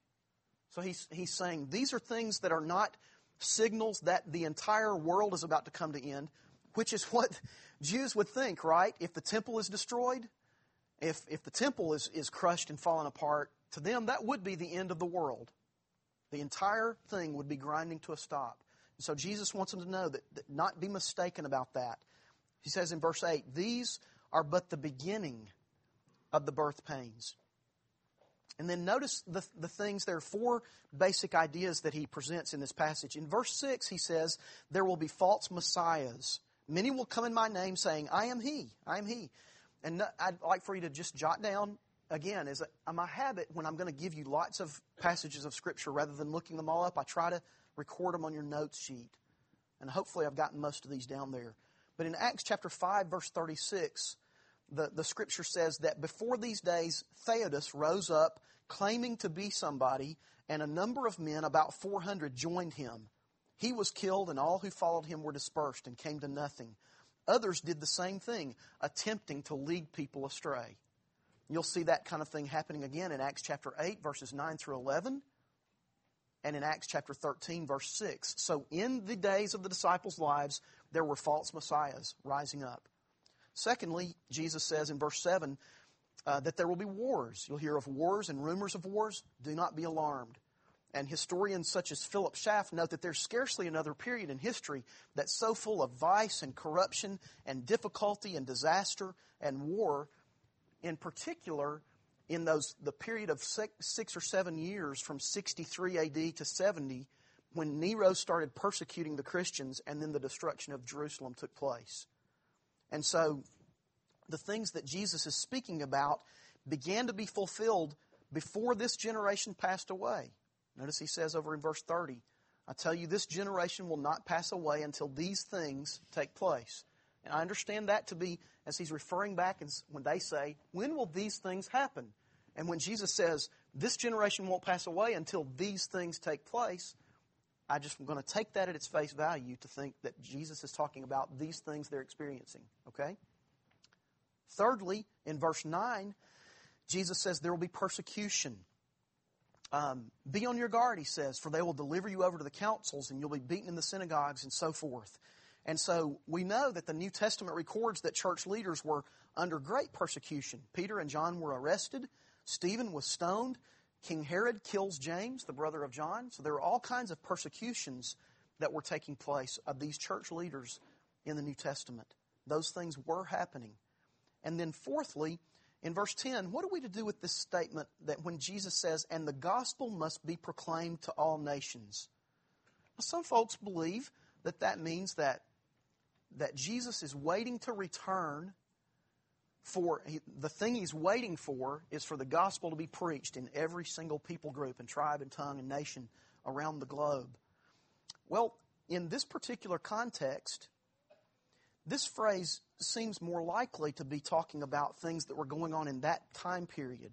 Speaker 2: So he's, he's saying these are things that are not signals that the entire world is about to come to end, which is what Jews would think, right? If the temple is destroyed, if, if the temple is, is crushed and fallen apart, to them that would be the end of the world. The entire thing would be grinding to a stop. And so Jesus wants them to know that, that not be mistaken about that. He says in verse eight, "These are but the beginning of the birth pains." And then notice the, the things, there are four basic ideas that he presents in this passage. In verse six, he says, there will be false messiahs. Many will come in my name saying, I am He, I am He. And I'd like for you to just jot down, again, as a, my habit when I'm going to give you lots of passages of Scripture, rather than looking them all up, I try to record them on your notes sheet. And hopefully I've gotten most of these down there. But in Acts chapter five, verse thirty-six, The, the Scripture says that before these days, Theudas rose up, claiming to be somebody, and a number of men, about four hundred, joined him. He was killed, and all who followed him were dispersed and came to nothing. Others did the same thing, attempting to lead people astray. You'll see that kind of thing happening again in Acts chapter eight, verses nine through eleven, and in Acts chapter thirteen, verse six. So in the days of the disciples' lives, there were false messiahs rising up. Secondly, Jesus says in verse seven uh, that there will be wars. You'll hear of wars and rumors of wars. Do not be alarmed. And historians such as Philip Schaff note that there's scarcely another period in history that's so full of vice and corruption and difficulty and disaster and war. In particular, in those the period of six, six or seven years from sixty-three A D to seventy, when Nero started persecuting the Christians and then the destruction of Jerusalem took place. And so the things that Jesus is speaking about began to be fulfilled before this generation passed away. Notice he says over in verse thirty, I tell you, this generation will not pass away until these things take place. And I understand that to be, as he's referring back and when they say, when will these things happen? And when Jesus says, this generation won't pass away until these things take place, I just am going to take that at its face value to think that Jesus is talking about these things they're experiencing. Okay? Thirdly, in verse nine, Jesus says there will be persecution. Um, be on your guard, he says, for they will deliver you over to the councils and you'll be beaten in the synagogues and so forth. And so we know that the New Testament records that church leaders were under great persecution. Peter and John were arrested. Stephen was stoned. King Herod kills James, the brother of John. So there were all kinds of persecutions that were taking place of these church leaders in the New Testament. Those things were happening. And then fourthly, in verse ten, what are we to do with this statement that when Jesus says, and the gospel must be proclaimed to all nations? Well, some folks believe that that means that, that Jesus is waiting to return for, he, the thing he's waiting for is for the gospel to be preached in every single people group and tribe and tongue and nation around the globe. Well, in this particular context, this phrase seems more likely to be talking about things that were going on in that time period.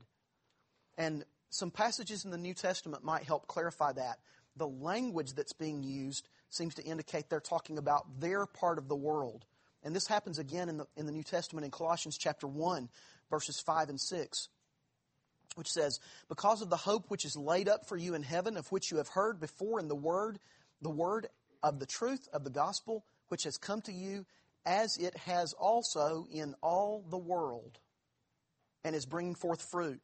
Speaker 2: And some passages in the New Testament might help clarify that. The language that's being used seems to indicate they're talking about their part of the world. And this happens again in the, in the New Testament in Colossians chapter one, verses five and six, which says, because of the hope which is laid up for you in heaven, of which you have heard before in the word, the word of the truth of the gospel, which has come to you, as it has also in all the world, and is bringing forth fruit.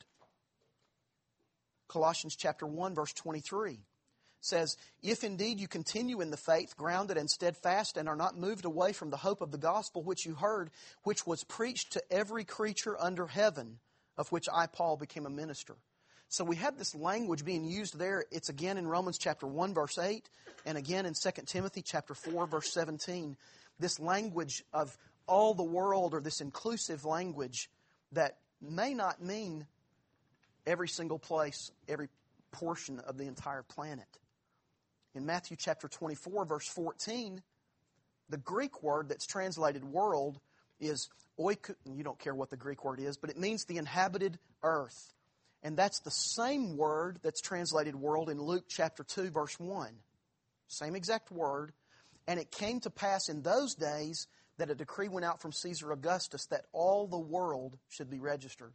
Speaker 2: Colossians chapter one, verse twenty-three says, if indeed you continue in the faith, grounded and steadfast, and are not moved away from the hope of the gospel which you heard, which was preached to every creature under heaven, of which I, Paul, became a minister. So we have this language being used there. It's again in Romans chapter one, verse eight, and again in Second Timothy chapter four, verse seventeen. This language of all the world, or this inclusive language that may not mean every single place, every portion of the entire planet. In Matthew chapter twenty-four, verse fourteen, the Greek word that's translated world is oiko. You don't care what the Greek word is, but it means the inhabited earth. And that's the same word that's translated world in Luke chapter two, verse one. Same exact word. And it came to pass in those days that a decree went out from Caesar Augustus that all the world should be registered.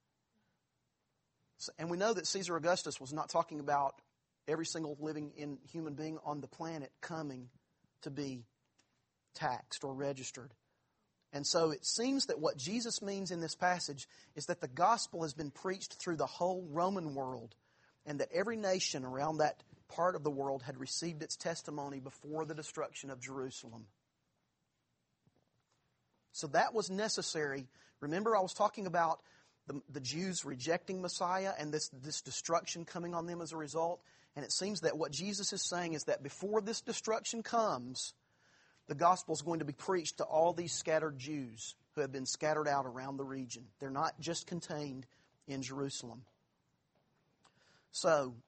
Speaker 2: So, and we know that Caesar Augustus was not talking about every single living in human being on the planet coming to be taxed or registered. And so it seems that what Jesus means in this passage is that the gospel has been preached through the whole Roman world, and that every nation around that part of the world had received its testimony before the destruction of Jerusalem. So that was necessary. Remember, I was talking about the, the Jews rejecting Messiah and this, this destruction coming on them as a result. And it seems that what Jesus is saying is that before this destruction comes, the gospel is going to be preached to all these scattered Jews who have been scattered out around the region. They're not just contained in Jerusalem. So,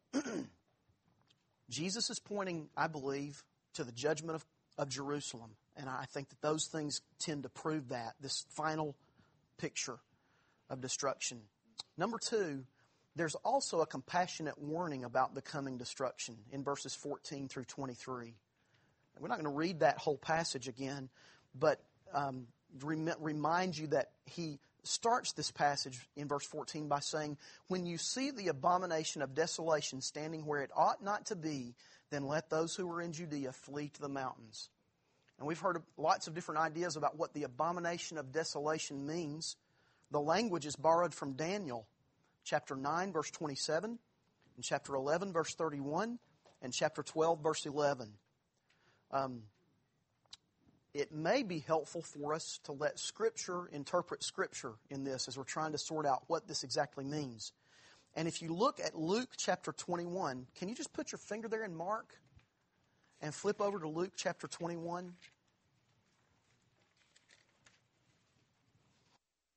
Speaker 2: Jesus is pointing, I believe, to the judgment of, of Jerusalem. And I think that those things tend to prove that, this final picture of destruction. Number two, there's also a compassionate warning about the coming destruction in verses fourteen through twenty-three. We're not going to read that whole passage again, but um, rem- remind you that he starts this passage in verse fourteen by saying, when you see the abomination of desolation standing where it ought not to be, then let those who are in Judea flee to the mountains. And we've heard lots of different ideas about what the abomination of desolation means. The language is borrowed from Daniel, chapter nine, verse twenty-seven, and chapter eleven, verse thirty-one, and chapter twelve, verse eleven. Um, it may be helpful for us to let Scripture interpret Scripture in this as we're trying to sort out what this exactly means. And if you look at Luke chapter twenty-one, can you just put your finger there in Mark and flip over to Luke chapter twenty-one?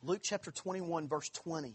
Speaker 2: Luke chapter twenty-one, verse twenty.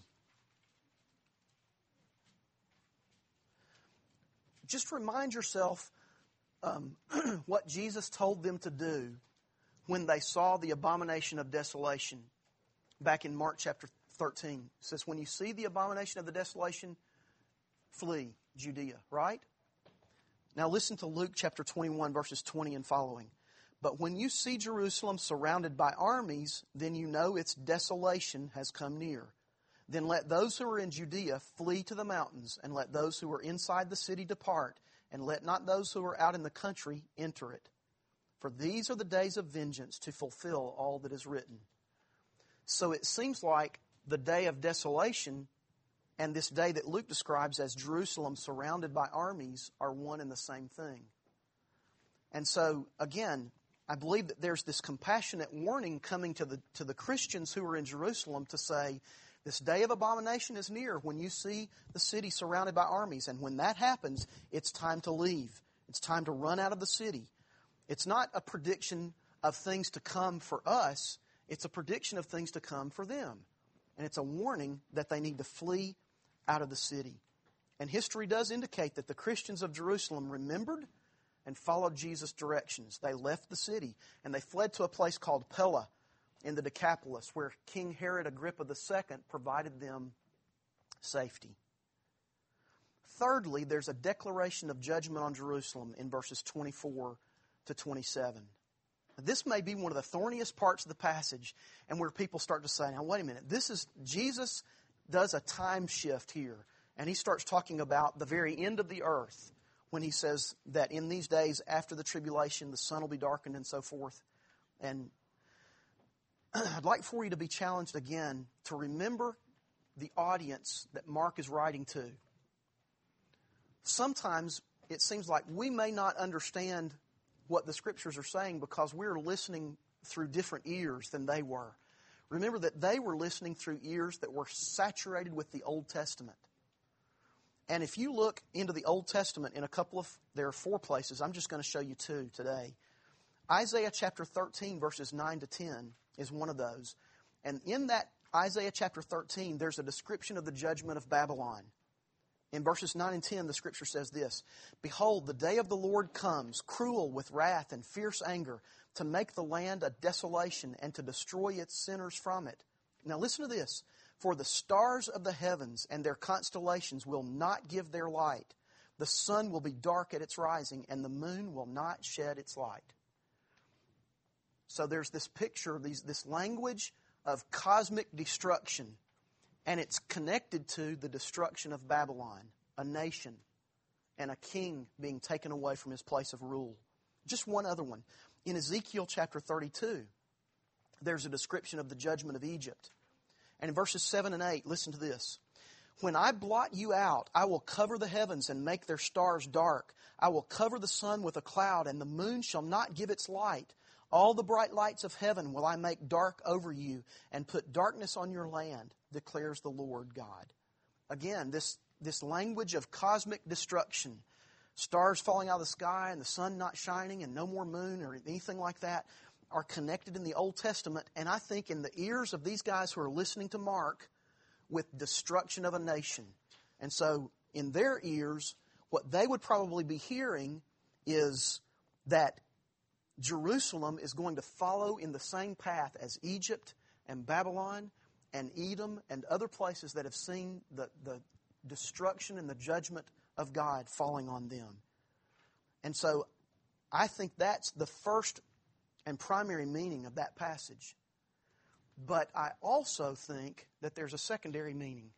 Speaker 2: Just remind yourself um, what Jesus told them to do when they saw the abomination of desolation back in Mark chapter thirteen. It says, when you see the abomination of the desolation, flee Judea, right? Now listen to Luke chapter twenty-one, verses twenty and following. But when you see Jerusalem surrounded by armies, then you know its desolation has come near. Then let those who are in Judea flee to the mountains, and let those who are inside the city depart, and let not those who are out in the country enter it. For these are the days of vengeance to fulfill all that is written. So it seems like the day of desolation and this day that Luke describes as Jerusalem surrounded by armies are one and the same thing. And so, again, I believe that there's this compassionate warning coming to the to the Christians who are in Jerusalem to say, this day of abomination is near when you see the city surrounded by armies. And when that happens, it's time to leave. It's time to run out of the city. It's not a prediction of things to come for us. It's a prediction of things to come for them. And it's a warning that they need to flee out of the city. And history does indicate that the Christians of Jerusalem remembered and followed Jesus' directions. They left the city and they fled to a place called Pella in the Decapolis, where King Herod Agrippa the Second provided them safety. Thirdly, there's a declaration of judgment on Jerusalem in verses twenty-four to twenty-seven. This may be one of the thorniest parts of the passage, and where people start to say, now wait a minute, this is, Jesus does a time shift here, and he starts talking about the very end of the earth, when he says that in these days after the tribulation, the sun will be darkened and so forth. And I'd like for you to be challenged again to remember the audience that Mark is writing to. Sometimes it seems like we may not understand what the Scriptures are saying because we're listening through different ears than they were. Remember that they were listening through ears that were saturated with the Old Testament. And if you look into the Old Testament in a couple of, there are four places, I'm just going to show you two today. Isaiah chapter thirteen, verses nine to ten is one of those. And in that Isaiah chapter thirteen, there's a description of the judgment of Babylon. In verses nine and ten, the Scripture says this, Behold, the day of the Lord comes, cruel with wrath and fierce anger, to make the land a desolation and to destroy its sinners from it. Now listen to this. For the stars of the heavens and their constellations will not give their light. The sun will be dark at its rising, and the moon will not shed its light. So there's this picture, these, this language of cosmic destruction, and it's connected to the destruction of Babylon, a nation, and a king being taken away from his place of rule. Just one other one. In Ezekiel chapter thirty-two, there's a description of the judgment of Egypt. And in verses seven and eight, listen to this. When I blot you out, I will cover the heavens and make their stars dark. I will cover the sun with a cloud, and the moon shall not give its light. All the bright lights of heaven will I make dark over you, and put darkness on your land, declares the Lord God. Again, this, this language of cosmic destruction, stars falling out of the sky and the sun not shining and no more moon or anything like that, are connected in the Old Testament, and I think in the ears of these guys who are listening to Mark, with destruction of a nation. And so in their ears, what they would probably be hearing is that Jerusalem is going to follow in the same path as Egypt and Babylon and Edom and other places that have seen the, the destruction and the judgment of God falling on them. And so I think that's the first and primary meaning of that passage. But I also think that there's a secondary meaning.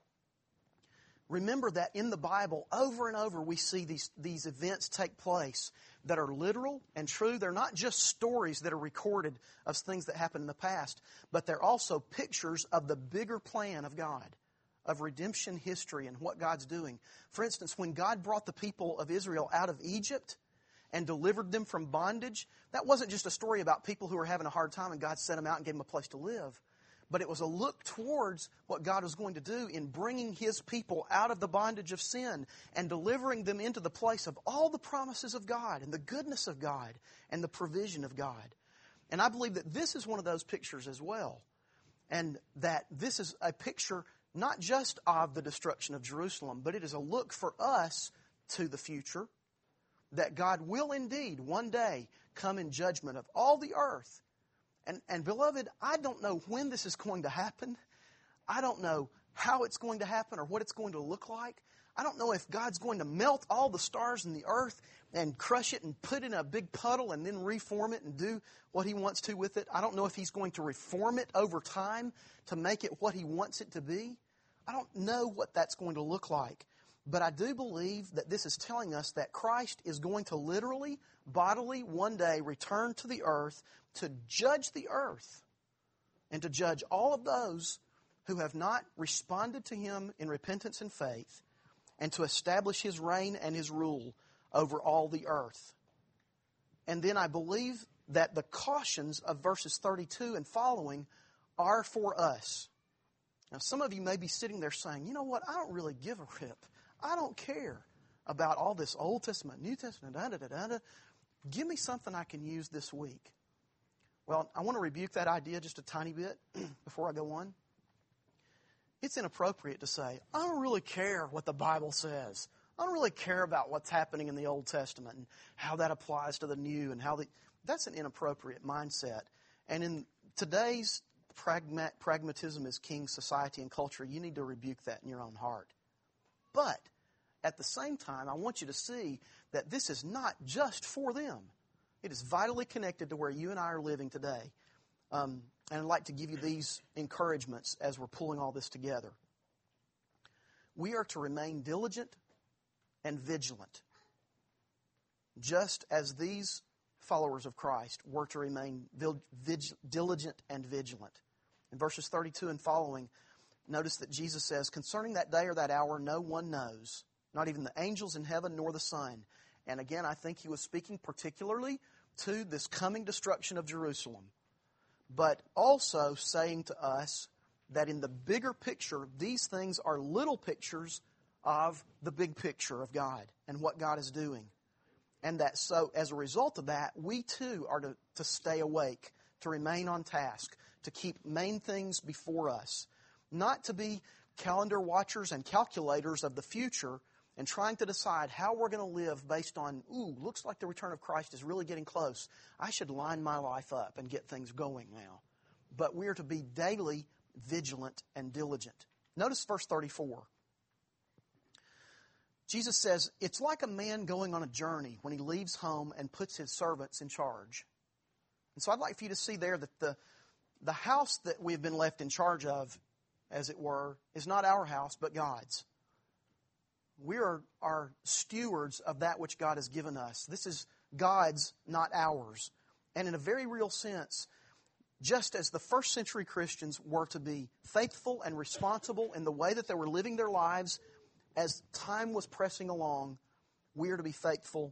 Speaker 2: Remember that in the Bible, over and over, we see these, these events take place that are literal and true. They're not just stories that are recorded of things that happened in the past, but they're also pictures of the bigger plan of God, of redemption history and what God's doing. For instance, when God brought the people of Israel out of Egypt and delivered them from bondage, that wasn't just a story about people who were having a hard time and God set them out and gave them a place to live. But it was a look towards what God was going to do in bringing His people out of the bondage of sin and delivering them into the place of all the promises of God and the goodness of God and the provision of God. And I believe that this is one of those pictures as well. And that this is a picture not just of the destruction of Jerusalem, but it is a look for us to the future, that God will indeed one day come in judgment of all the earth. And, and beloved, I don't know when this is going to happen. I don't know how it's going to happen or what it's going to look like. I don't know if God's going to melt all the stars in the earth and crush it and put it in a big puddle and then reform it and do what He wants to with it. I don't know if He's going to reform it over time to make it what He wants it to be. I don't know what that's going to look like. But I do believe that this is telling us that Christ is going to literally, bodily, one day return to the earth to judge the earth and to judge all of those who have not responded to Him in repentance and faith, and to establish His reign and His rule over all the earth. And then I believe that the cautions of verses thirty-two and following are for us. Now, some of you may be sitting there saying, you know what, I don't really give a rip. I don't care about all this Old Testament, New Testament, da da da da da. Give me something I can use this week. Well, I want to rebuke that idea just a tiny bit before I go on. It's inappropriate to say, I don't really care what the Bible says. I don't really care about what's happening in the Old Testament and how that applies to the New and how the... That's an inappropriate mindset. And in today's pragma- pragmatism is king society and culture, you need to rebuke that in your own heart. But at the same time, I want you to see that this is not just for them. It is vitally connected to where you and I are living today. Um, and I'd like to give you these encouragements as we're pulling all this together. We are to remain diligent and vigilant, just as these followers of Christ were to remain vig- diligent and vigilant. In verses thirty-two and following, notice that Jesus says, concerning that day or that hour, no one knows, not even the angels in heaven nor the Son. And again, I think He was speaking particularly to this coming destruction of Jerusalem, but also saying to us that in the bigger picture, these things are little pictures of the big picture of God and what God is doing. And that so, as a result of that, we too are to, to stay awake, to remain on task, to keep main things before us. Not to be calendar watchers and calculators of the future and trying to decide how we're going to live based on, ooh, looks like the return of Christ is really getting close. I should line my life up and get things going now. But we are to be daily vigilant and diligent. Notice verse thirty-four. Jesus says, it's like a man going on a journey when he leaves home and puts his servants in charge. And so I'd like for you to see there that the, the house that we've been left in charge of, as it were, is not our house, but God's. We are, are stewards of that which God has given us. This is God's, not ours. And in a very real sense, just as the first century Christians were to be faithful and responsible in the way that they were living their lives, as time was pressing along, we are to be faithful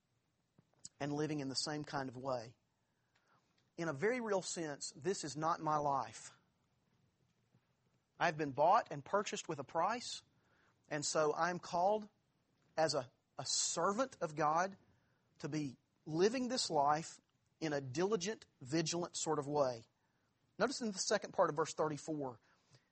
Speaker 2: and living in the same kind of way. In a very real sense, this is not my life. I've been bought and purchased with a price, and so I'm called as a, a servant of God to be living this life in a diligent, vigilant sort of way. Notice in the second part of verse thirty-four,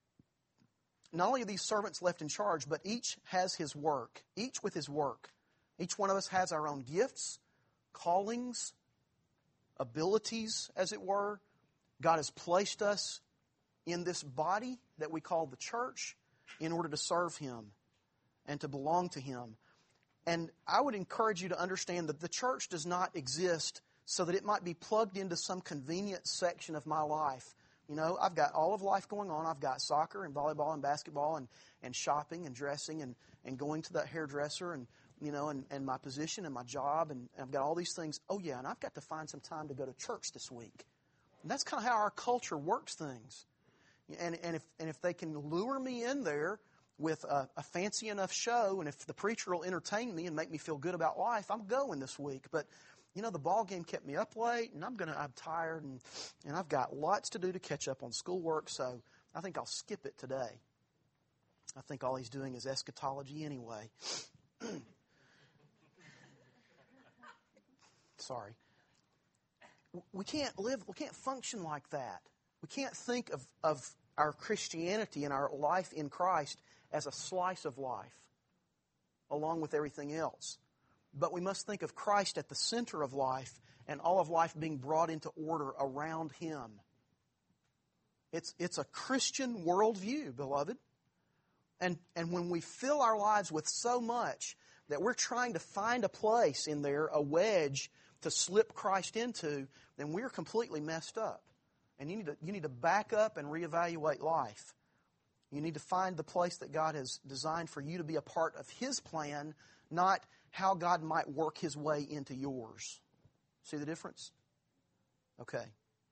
Speaker 2: not only are these servants left in charge, but each has his work, each with his work. Each one of us has our own gifts, callings, abilities, as it were. God has placed us in this body that we call the church in order to serve Him and to belong to Him. And I would encourage you to understand that the church does not exist so that it might be plugged into some convenient section of my life. You know, I've got all of life going on. I've got soccer and volleyball and basketball and, and shopping and dressing and, and going to that hairdresser and, you know, and, and my position and my job. And, and I've got all these things. Oh, yeah, and I've got to find some time to go to church this week. And that's kind of how our culture works things. And, and, if, and if they can lure me in there with a, a fancy enough show, and if the preacher will entertain me and make me feel good about life, I'm going this week. But you know, the ball game kept me up late, and I'm gonna I'm tired, and and I've got lots to do to catch up on schoolwork, so I think I'll skip it today. I think all he's doing is eschatology anyway. Sorry. We can't live, we can't function like that. We we can't think of, of our Christianity and our life in Christ as a slice of life, along with everything else. But we must think of Christ at the center of life and all of life being brought into order around Him. It's, it's a Christian worldview, beloved. And, and when we fill our lives with so much that we're trying to find a place in there, a wedge to slip Christ into, then we're completely messed up. And you need to, you need to back up and reevaluate life. You need to find the place that God has designed for you to be a part of His plan, not how God might work His way into yours. See the difference? Okay.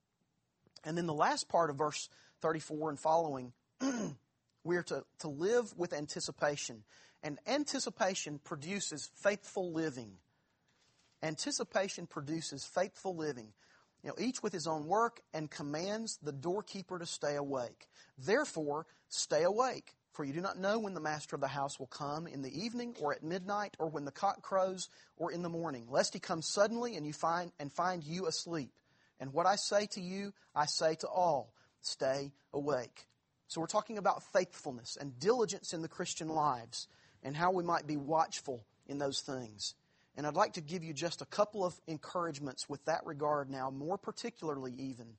Speaker 2: And then the last part of verse thirty-four and following, we are to, to live with anticipation. And anticipation produces faithful living. Anticipation produces faithful living. You know, each with his own work, and commands the doorkeeper to stay awake. Therefore, stay awake, for you do not know when the master of the house will come, in the evening, or at midnight, or when the cock crows, or in the morning, lest he come suddenly and you find and find you asleep. And what I say to you, I say to all, stay awake. So we're talking about faithfulness and diligence in the Christian lives, and how we might be watchful in those things. And I'd like to give you just a couple of encouragements with that regard now, more particularly even.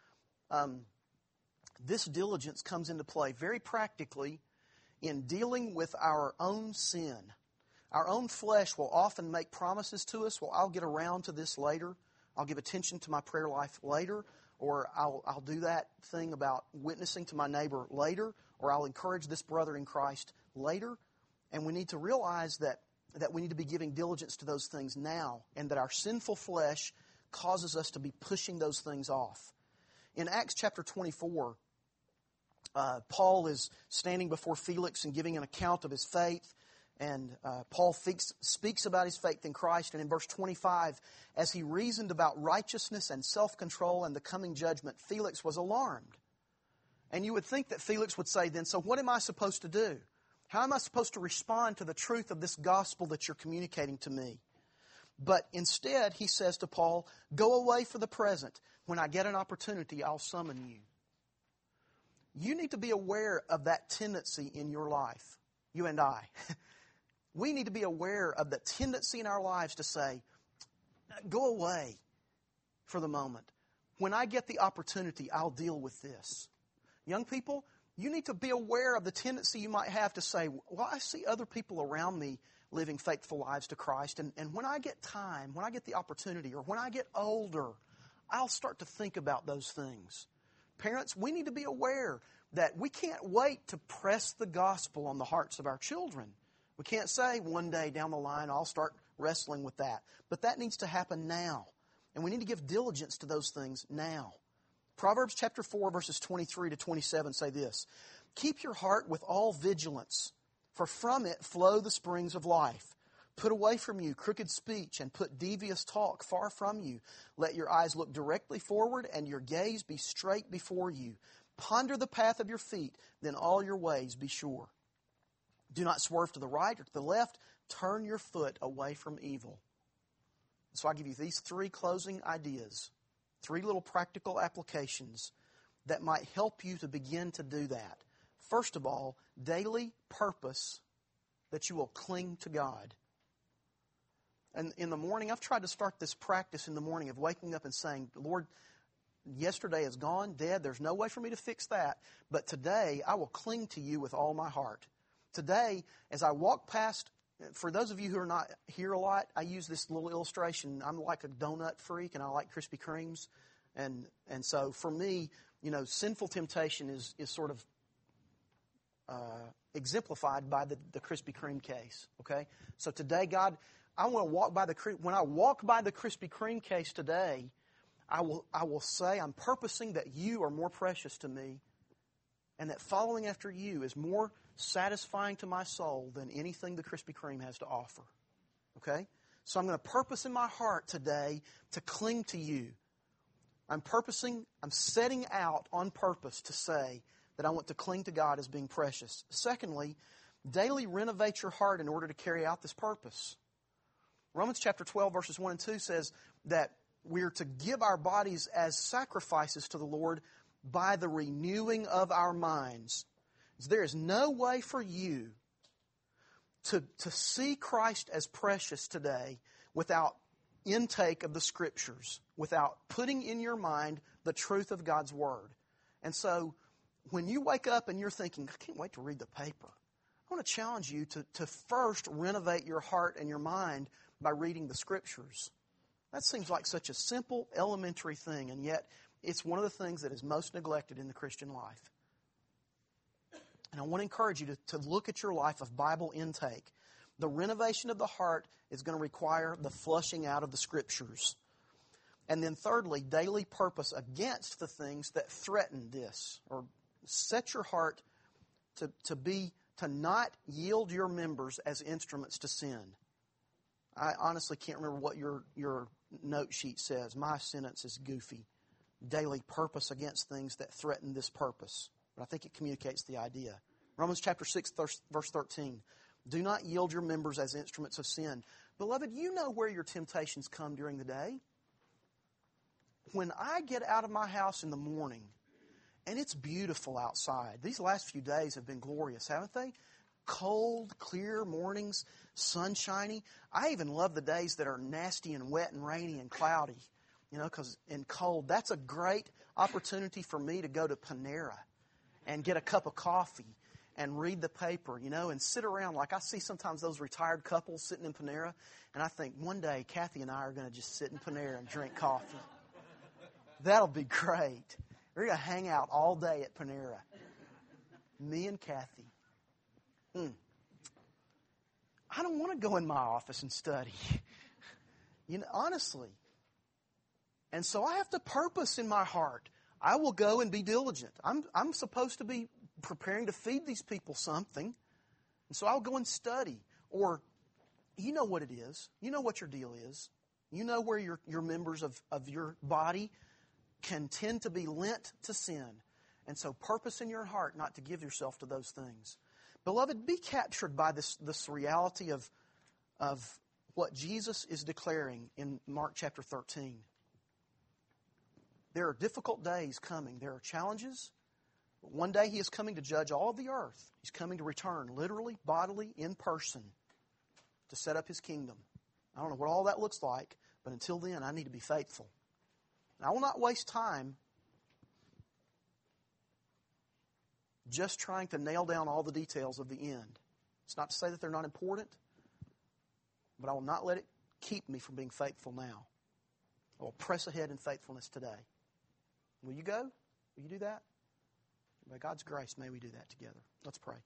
Speaker 2: Um, this diligence comes into play very practically in dealing with our own sin. Our own flesh will often make promises to us. Well, I'll get around to this later. I'll give attention to my prayer life later. Or I'll, I'll do that thing about witnessing to my neighbor later. Or I'll encourage this brother in Christ later. And we need to realize that that we need to be giving diligence to those things now, and that our sinful flesh causes us to be pushing those things off. In Acts chapter twenty-four, uh, Paul is standing before Felix and giving an account of his faith, and uh, Paul speaks, speaks about his faith in Christ, and in verse twenty-five, as he reasoned about righteousness and self-control and the coming judgment, Felix was alarmed. And you would think that Felix would say then, so what am I supposed to do? How am I supposed to respond to the truth of this gospel that you're communicating to me? But instead, he says to Paul, go away for the present. When I get an opportunity, I'll summon you. You need to be aware of that tendency in your life, you and I. We need to be aware of the tendency in our lives to say, go away for the moment. When I get the opportunity, I'll deal with this. Young people, you need to be aware of the tendency you might have to say, well, I see other people around me living faithful lives to Christ, and, and when I get time, when I get the opportunity, or when I get older, I'll start to think about those things. Parents, we need to be aware that we can't wait to press the gospel on the hearts of our children. We can't say one day down the line, I'll start wrestling with that. But that needs to happen now. And we need to give diligence to those things now. Proverbs chapter four, verses twenty-three to twenty-seven say this, keep your heart with all vigilance, for from it flow the springs of life. Put away from you crooked speech, and put devious talk far from you. Let your eyes look directly forward, and your gaze be straight before you. Ponder the path of your feet, then all your ways be sure. Do not swerve to the right or to the left. Turn your foot away from evil. So I give you these three closing ideas. Three little practical applications that might help you to begin to do that. First of all, daily purpose that you will cling to God. And in the morning, I've tried to start this practice in the morning of waking up and saying, Lord, yesterday is gone, dead. There's no way for me to fix that. But today, I will cling to you with all my heart. Today, as I walk past, for those of you who are not here a lot, I use this little illustration. I'm like a donut freak, and I like Krispy Kremes. And and so for me, you know, sinful temptation is, is sort of uh, exemplified by the, the Krispy Kreme case. Okay? So today, God, I want to walk by the, when I walk by the Krispy Kreme case today, I will I will say I'm purposing that you are more precious to me, and that following after you is more satisfying to my soul than anything the Krispy Kreme has to offer. Okay? So I'm going to purpose in my heart today to cling to you. I'm purposing, I'm setting out on purpose to say that I want to cling to God as being precious. Secondly, daily renovate your heart in order to carry out this purpose. Romans chapter twelve, verses one and two says that we're to give our bodies as sacrifices to the Lord by the renewing of our minds. There is no way for you to, to see Christ as precious today without intake of the Scriptures, without putting in your mind the truth of God's Word. And so, when you wake up and you're thinking, I can't wait to read the paper, I want to challenge you to, to first renovate your heart and your mind by reading the Scriptures. That seems like such a simple, elementary thing, and yet it's one of the things that is most neglected in the Christian life. And I want to encourage you to, to look at your life of Bible intake. The renovation of the heart is going to require the flushing out of the Scriptures. And then thirdly, daily purpose against the things that threaten this, or set your heart to, to be to not yield your members as instruments to sin. I honestly can't remember what your, your note sheet says. My sentence is goofy. Daily purpose against things that threaten this purpose. But I think it communicates the idea. Romans chapter six, verse thirteen. Do not yield your members as instruments of sin. Beloved, you know where your temptations come during the day. When I get out of my house in the morning, and it's beautiful outside. These last few days have been glorious, haven't they? Cold, clear mornings, sunshiny. I even love the days that are nasty and wet and rainy and cloudy. You know, because in cold, that's a great opportunity for me to go to Panera and get a cup of coffee and read the paper, you know, and sit around. Like I see sometimes those retired couples sitting in Panera, and I think one day Kathy and I are going to just sit in Panera and drink coffee. That'll be great. We're going to hang out all day at Panera. Me and Kathy. Hmm. I don't want to go in my office and study. You know, honestly. And so I have to purpose in my heart. I will go and be diligent. I'm, I'm supposed to be preparing to feed these people something. And so I'll go and study. Or, you know what it is. You know what your deal is. You know where your, your members of, of your body can tend to be lent to sin. And so purpose in your heart not to give yourself to those things. Beloved, be captured by this, this reality of, of what Jesus is declaring in Mark chapter thirteen. There are difficult days coming. There are challenges. But one day He is coming to judge all of the earth. He's coming to return literally, bodily, in person to set up His kingdom. I don't know what all that looks like, but until then I need to be faithful. And I will not waste time just trying to nail down all the details of the end. It's not to say that they're not important, but I will not let it keep me from being faithful now. I will press ahead in faithfulness today. Will you go? Will you do that? By God's grace, may we do that together. Let's pray.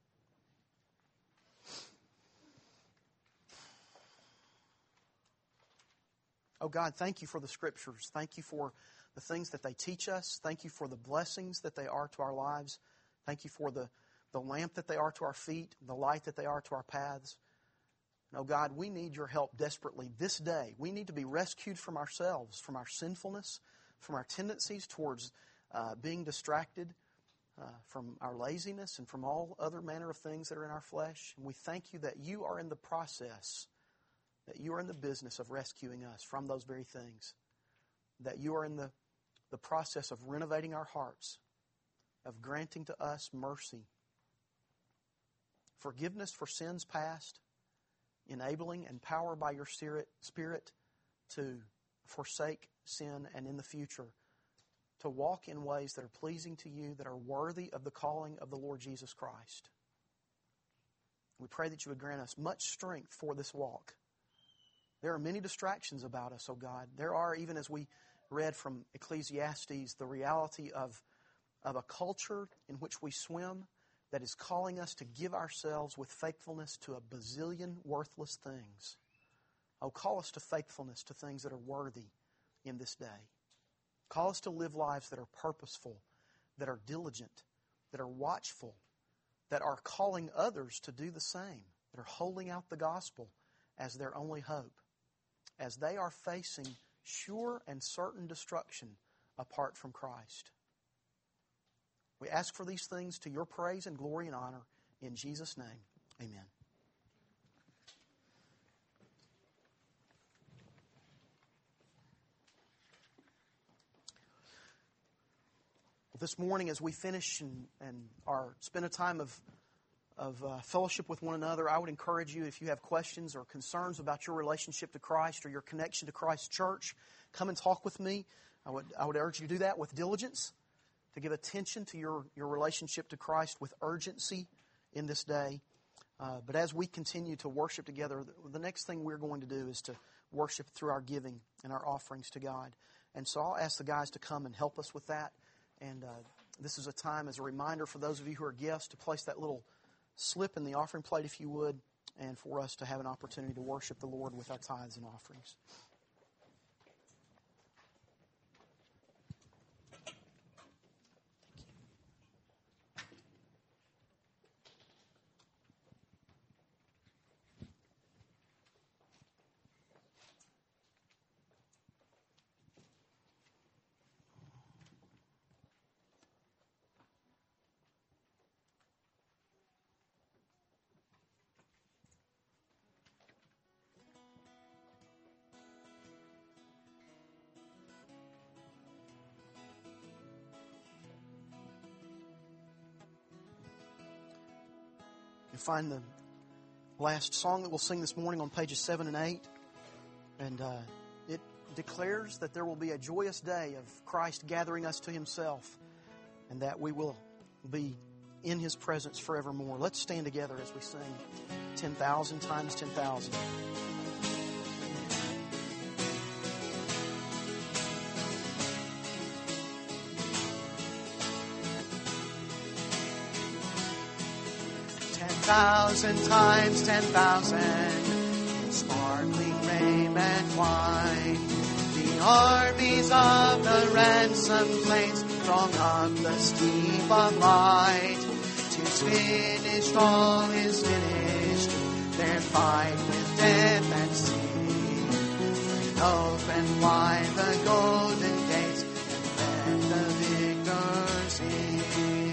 Speaker 2: Oh God, thank You for the Scriptures. Thank You for the things that they teach us. Thank You for the blessings that they are to our lives. Thank You for the, the lamp that they are to our feet, the light that they are to our paths. And oh God, we need Your help desperately this day. We need to be rescued from ourselves, from our sinfulness, from our tendencies towards uh, being distracted, uh, from our laziness, and from all other manner of things that are in our flesh. And we thank You that You are in the process, that You are in the business of rescuing us from those very things, that You are in the, the process of renovating our hearts, of granting to us mercy, forgiveness for sins past, enabling and power by Your Spirit, Spirit to forsake sin, and in the future to walk in ways that are pleasing to You, that are worthy of the calling of the Lord Jesus Christ. We pray that You would grant us much strength for this walk. There are many distractions about us, oh God. There are, even as we read from Ecclesiastes, the reality of, of a culture in which we swim that is calling us to give ourselves with faithfulness to a bazillion worthless things. Oh, call us to faithfulness to things that are worthy in this day. Call us to live lives that are purposeful, that are diligent, that are watchful, that are calling others to do the same, that are holding out the gospel as their only hope, as they are facing sure and certain destruction apart from Christ. We ask for these things to Your praise and glory and honor. In Jesus' name, amen. this morning, as we finish and, and our spend a time of of uh, fellowship with one another, I would encourage you, if you have questions or concerns about your relationship to Christ or your connection to Christ's church, come and talk with me. I would I would urge you to do that with diligence, to give attention to your, your relationship to Christ with urgency in this day. Uh, but as we continue to worship together, the, the next thing we're going to do is to worship through our giving and our offerings to God. And so I'll ask the guys to come and help us with that. And uh, this is a time, as a reminder for those of you who are guests, to place that little slip in the offering plate, if you would, and for us to have an opportunity to worship the Lord with our tithes and offerings. You find the last song that we'll sing this morning on pages seven and eight. And uh, it declares that there will be a joyous day of Christ gathering us to Himself, and that we will be in His presence forevermore. Let's stand together as we sing ten thousand times ten thousand.
Speaker 3: Thousand times ten thousand, in sparkling raiment white, the armies of the ransomed plains throng up the steep of light. 'Tis finished, all is finished, their fight with death and sin. Break open wide the golden gates, and let the victors in.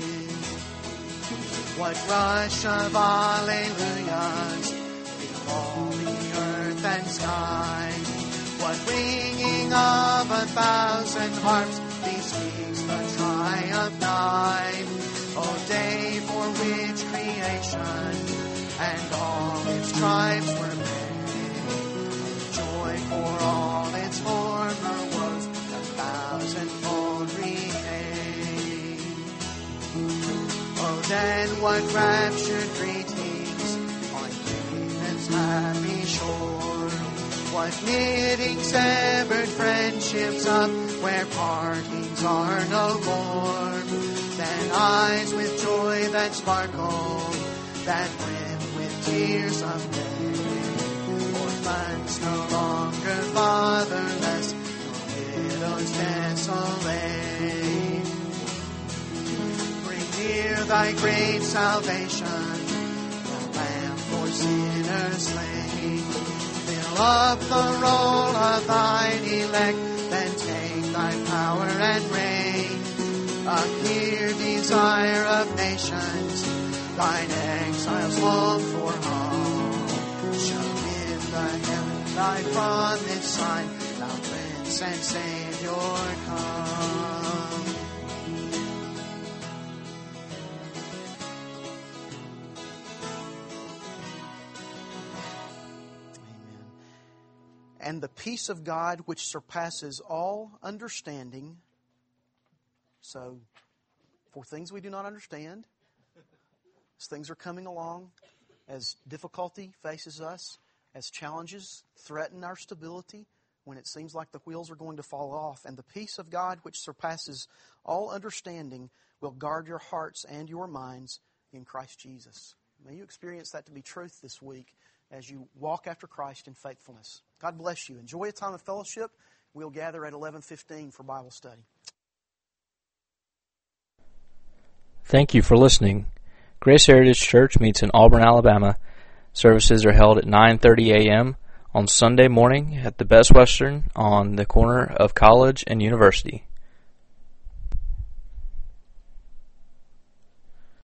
Speaker 3: What rush of alleluias fill all the earth and sky. What ringing of a thousand harps bespeaks the triumph night. O day for which creation and all its tribes were made. Joy for all its former woes, a thousandfold repaid. Oh, then what raptured greetings on Canaan's happy shore. What knitting severed friendships up where partings are no more. Then eyes with joy that sparkle, that brim with tears of day. Orphans no longer fatherless, nor widows desolate. Near thy great salvation, the Lamb for sinners slain. Fill up the roll of thine elect, then take thy power and reign. Appear, desire of nations, thine exiles long for home. Show in the heaven thy promised sign, thou Prince and Savior come.
Speaker 2: And the peace of God, which surpasses all understanding. So, for things we do not understand, as things are coming along, as difficulty faces us, as challenges threaten our stability, when it seems like the wheels are going to fall off, and the peace of God, which surpasses all understanding, will guard your hearts and your minds in Christ Jesus. May you experience that to be truth this week as you walk after Christ in faithfulness. God bless you. Enjoy a time of fellowship. We'll gather at eleven fifteen for Bible study.
Speaker 1: Thank you for listening. Grace Heritage Church meets in Auburn, Alabama. Services are held at nine thirty a.m. on Sunday morning at the Best Western on the corner of College and University.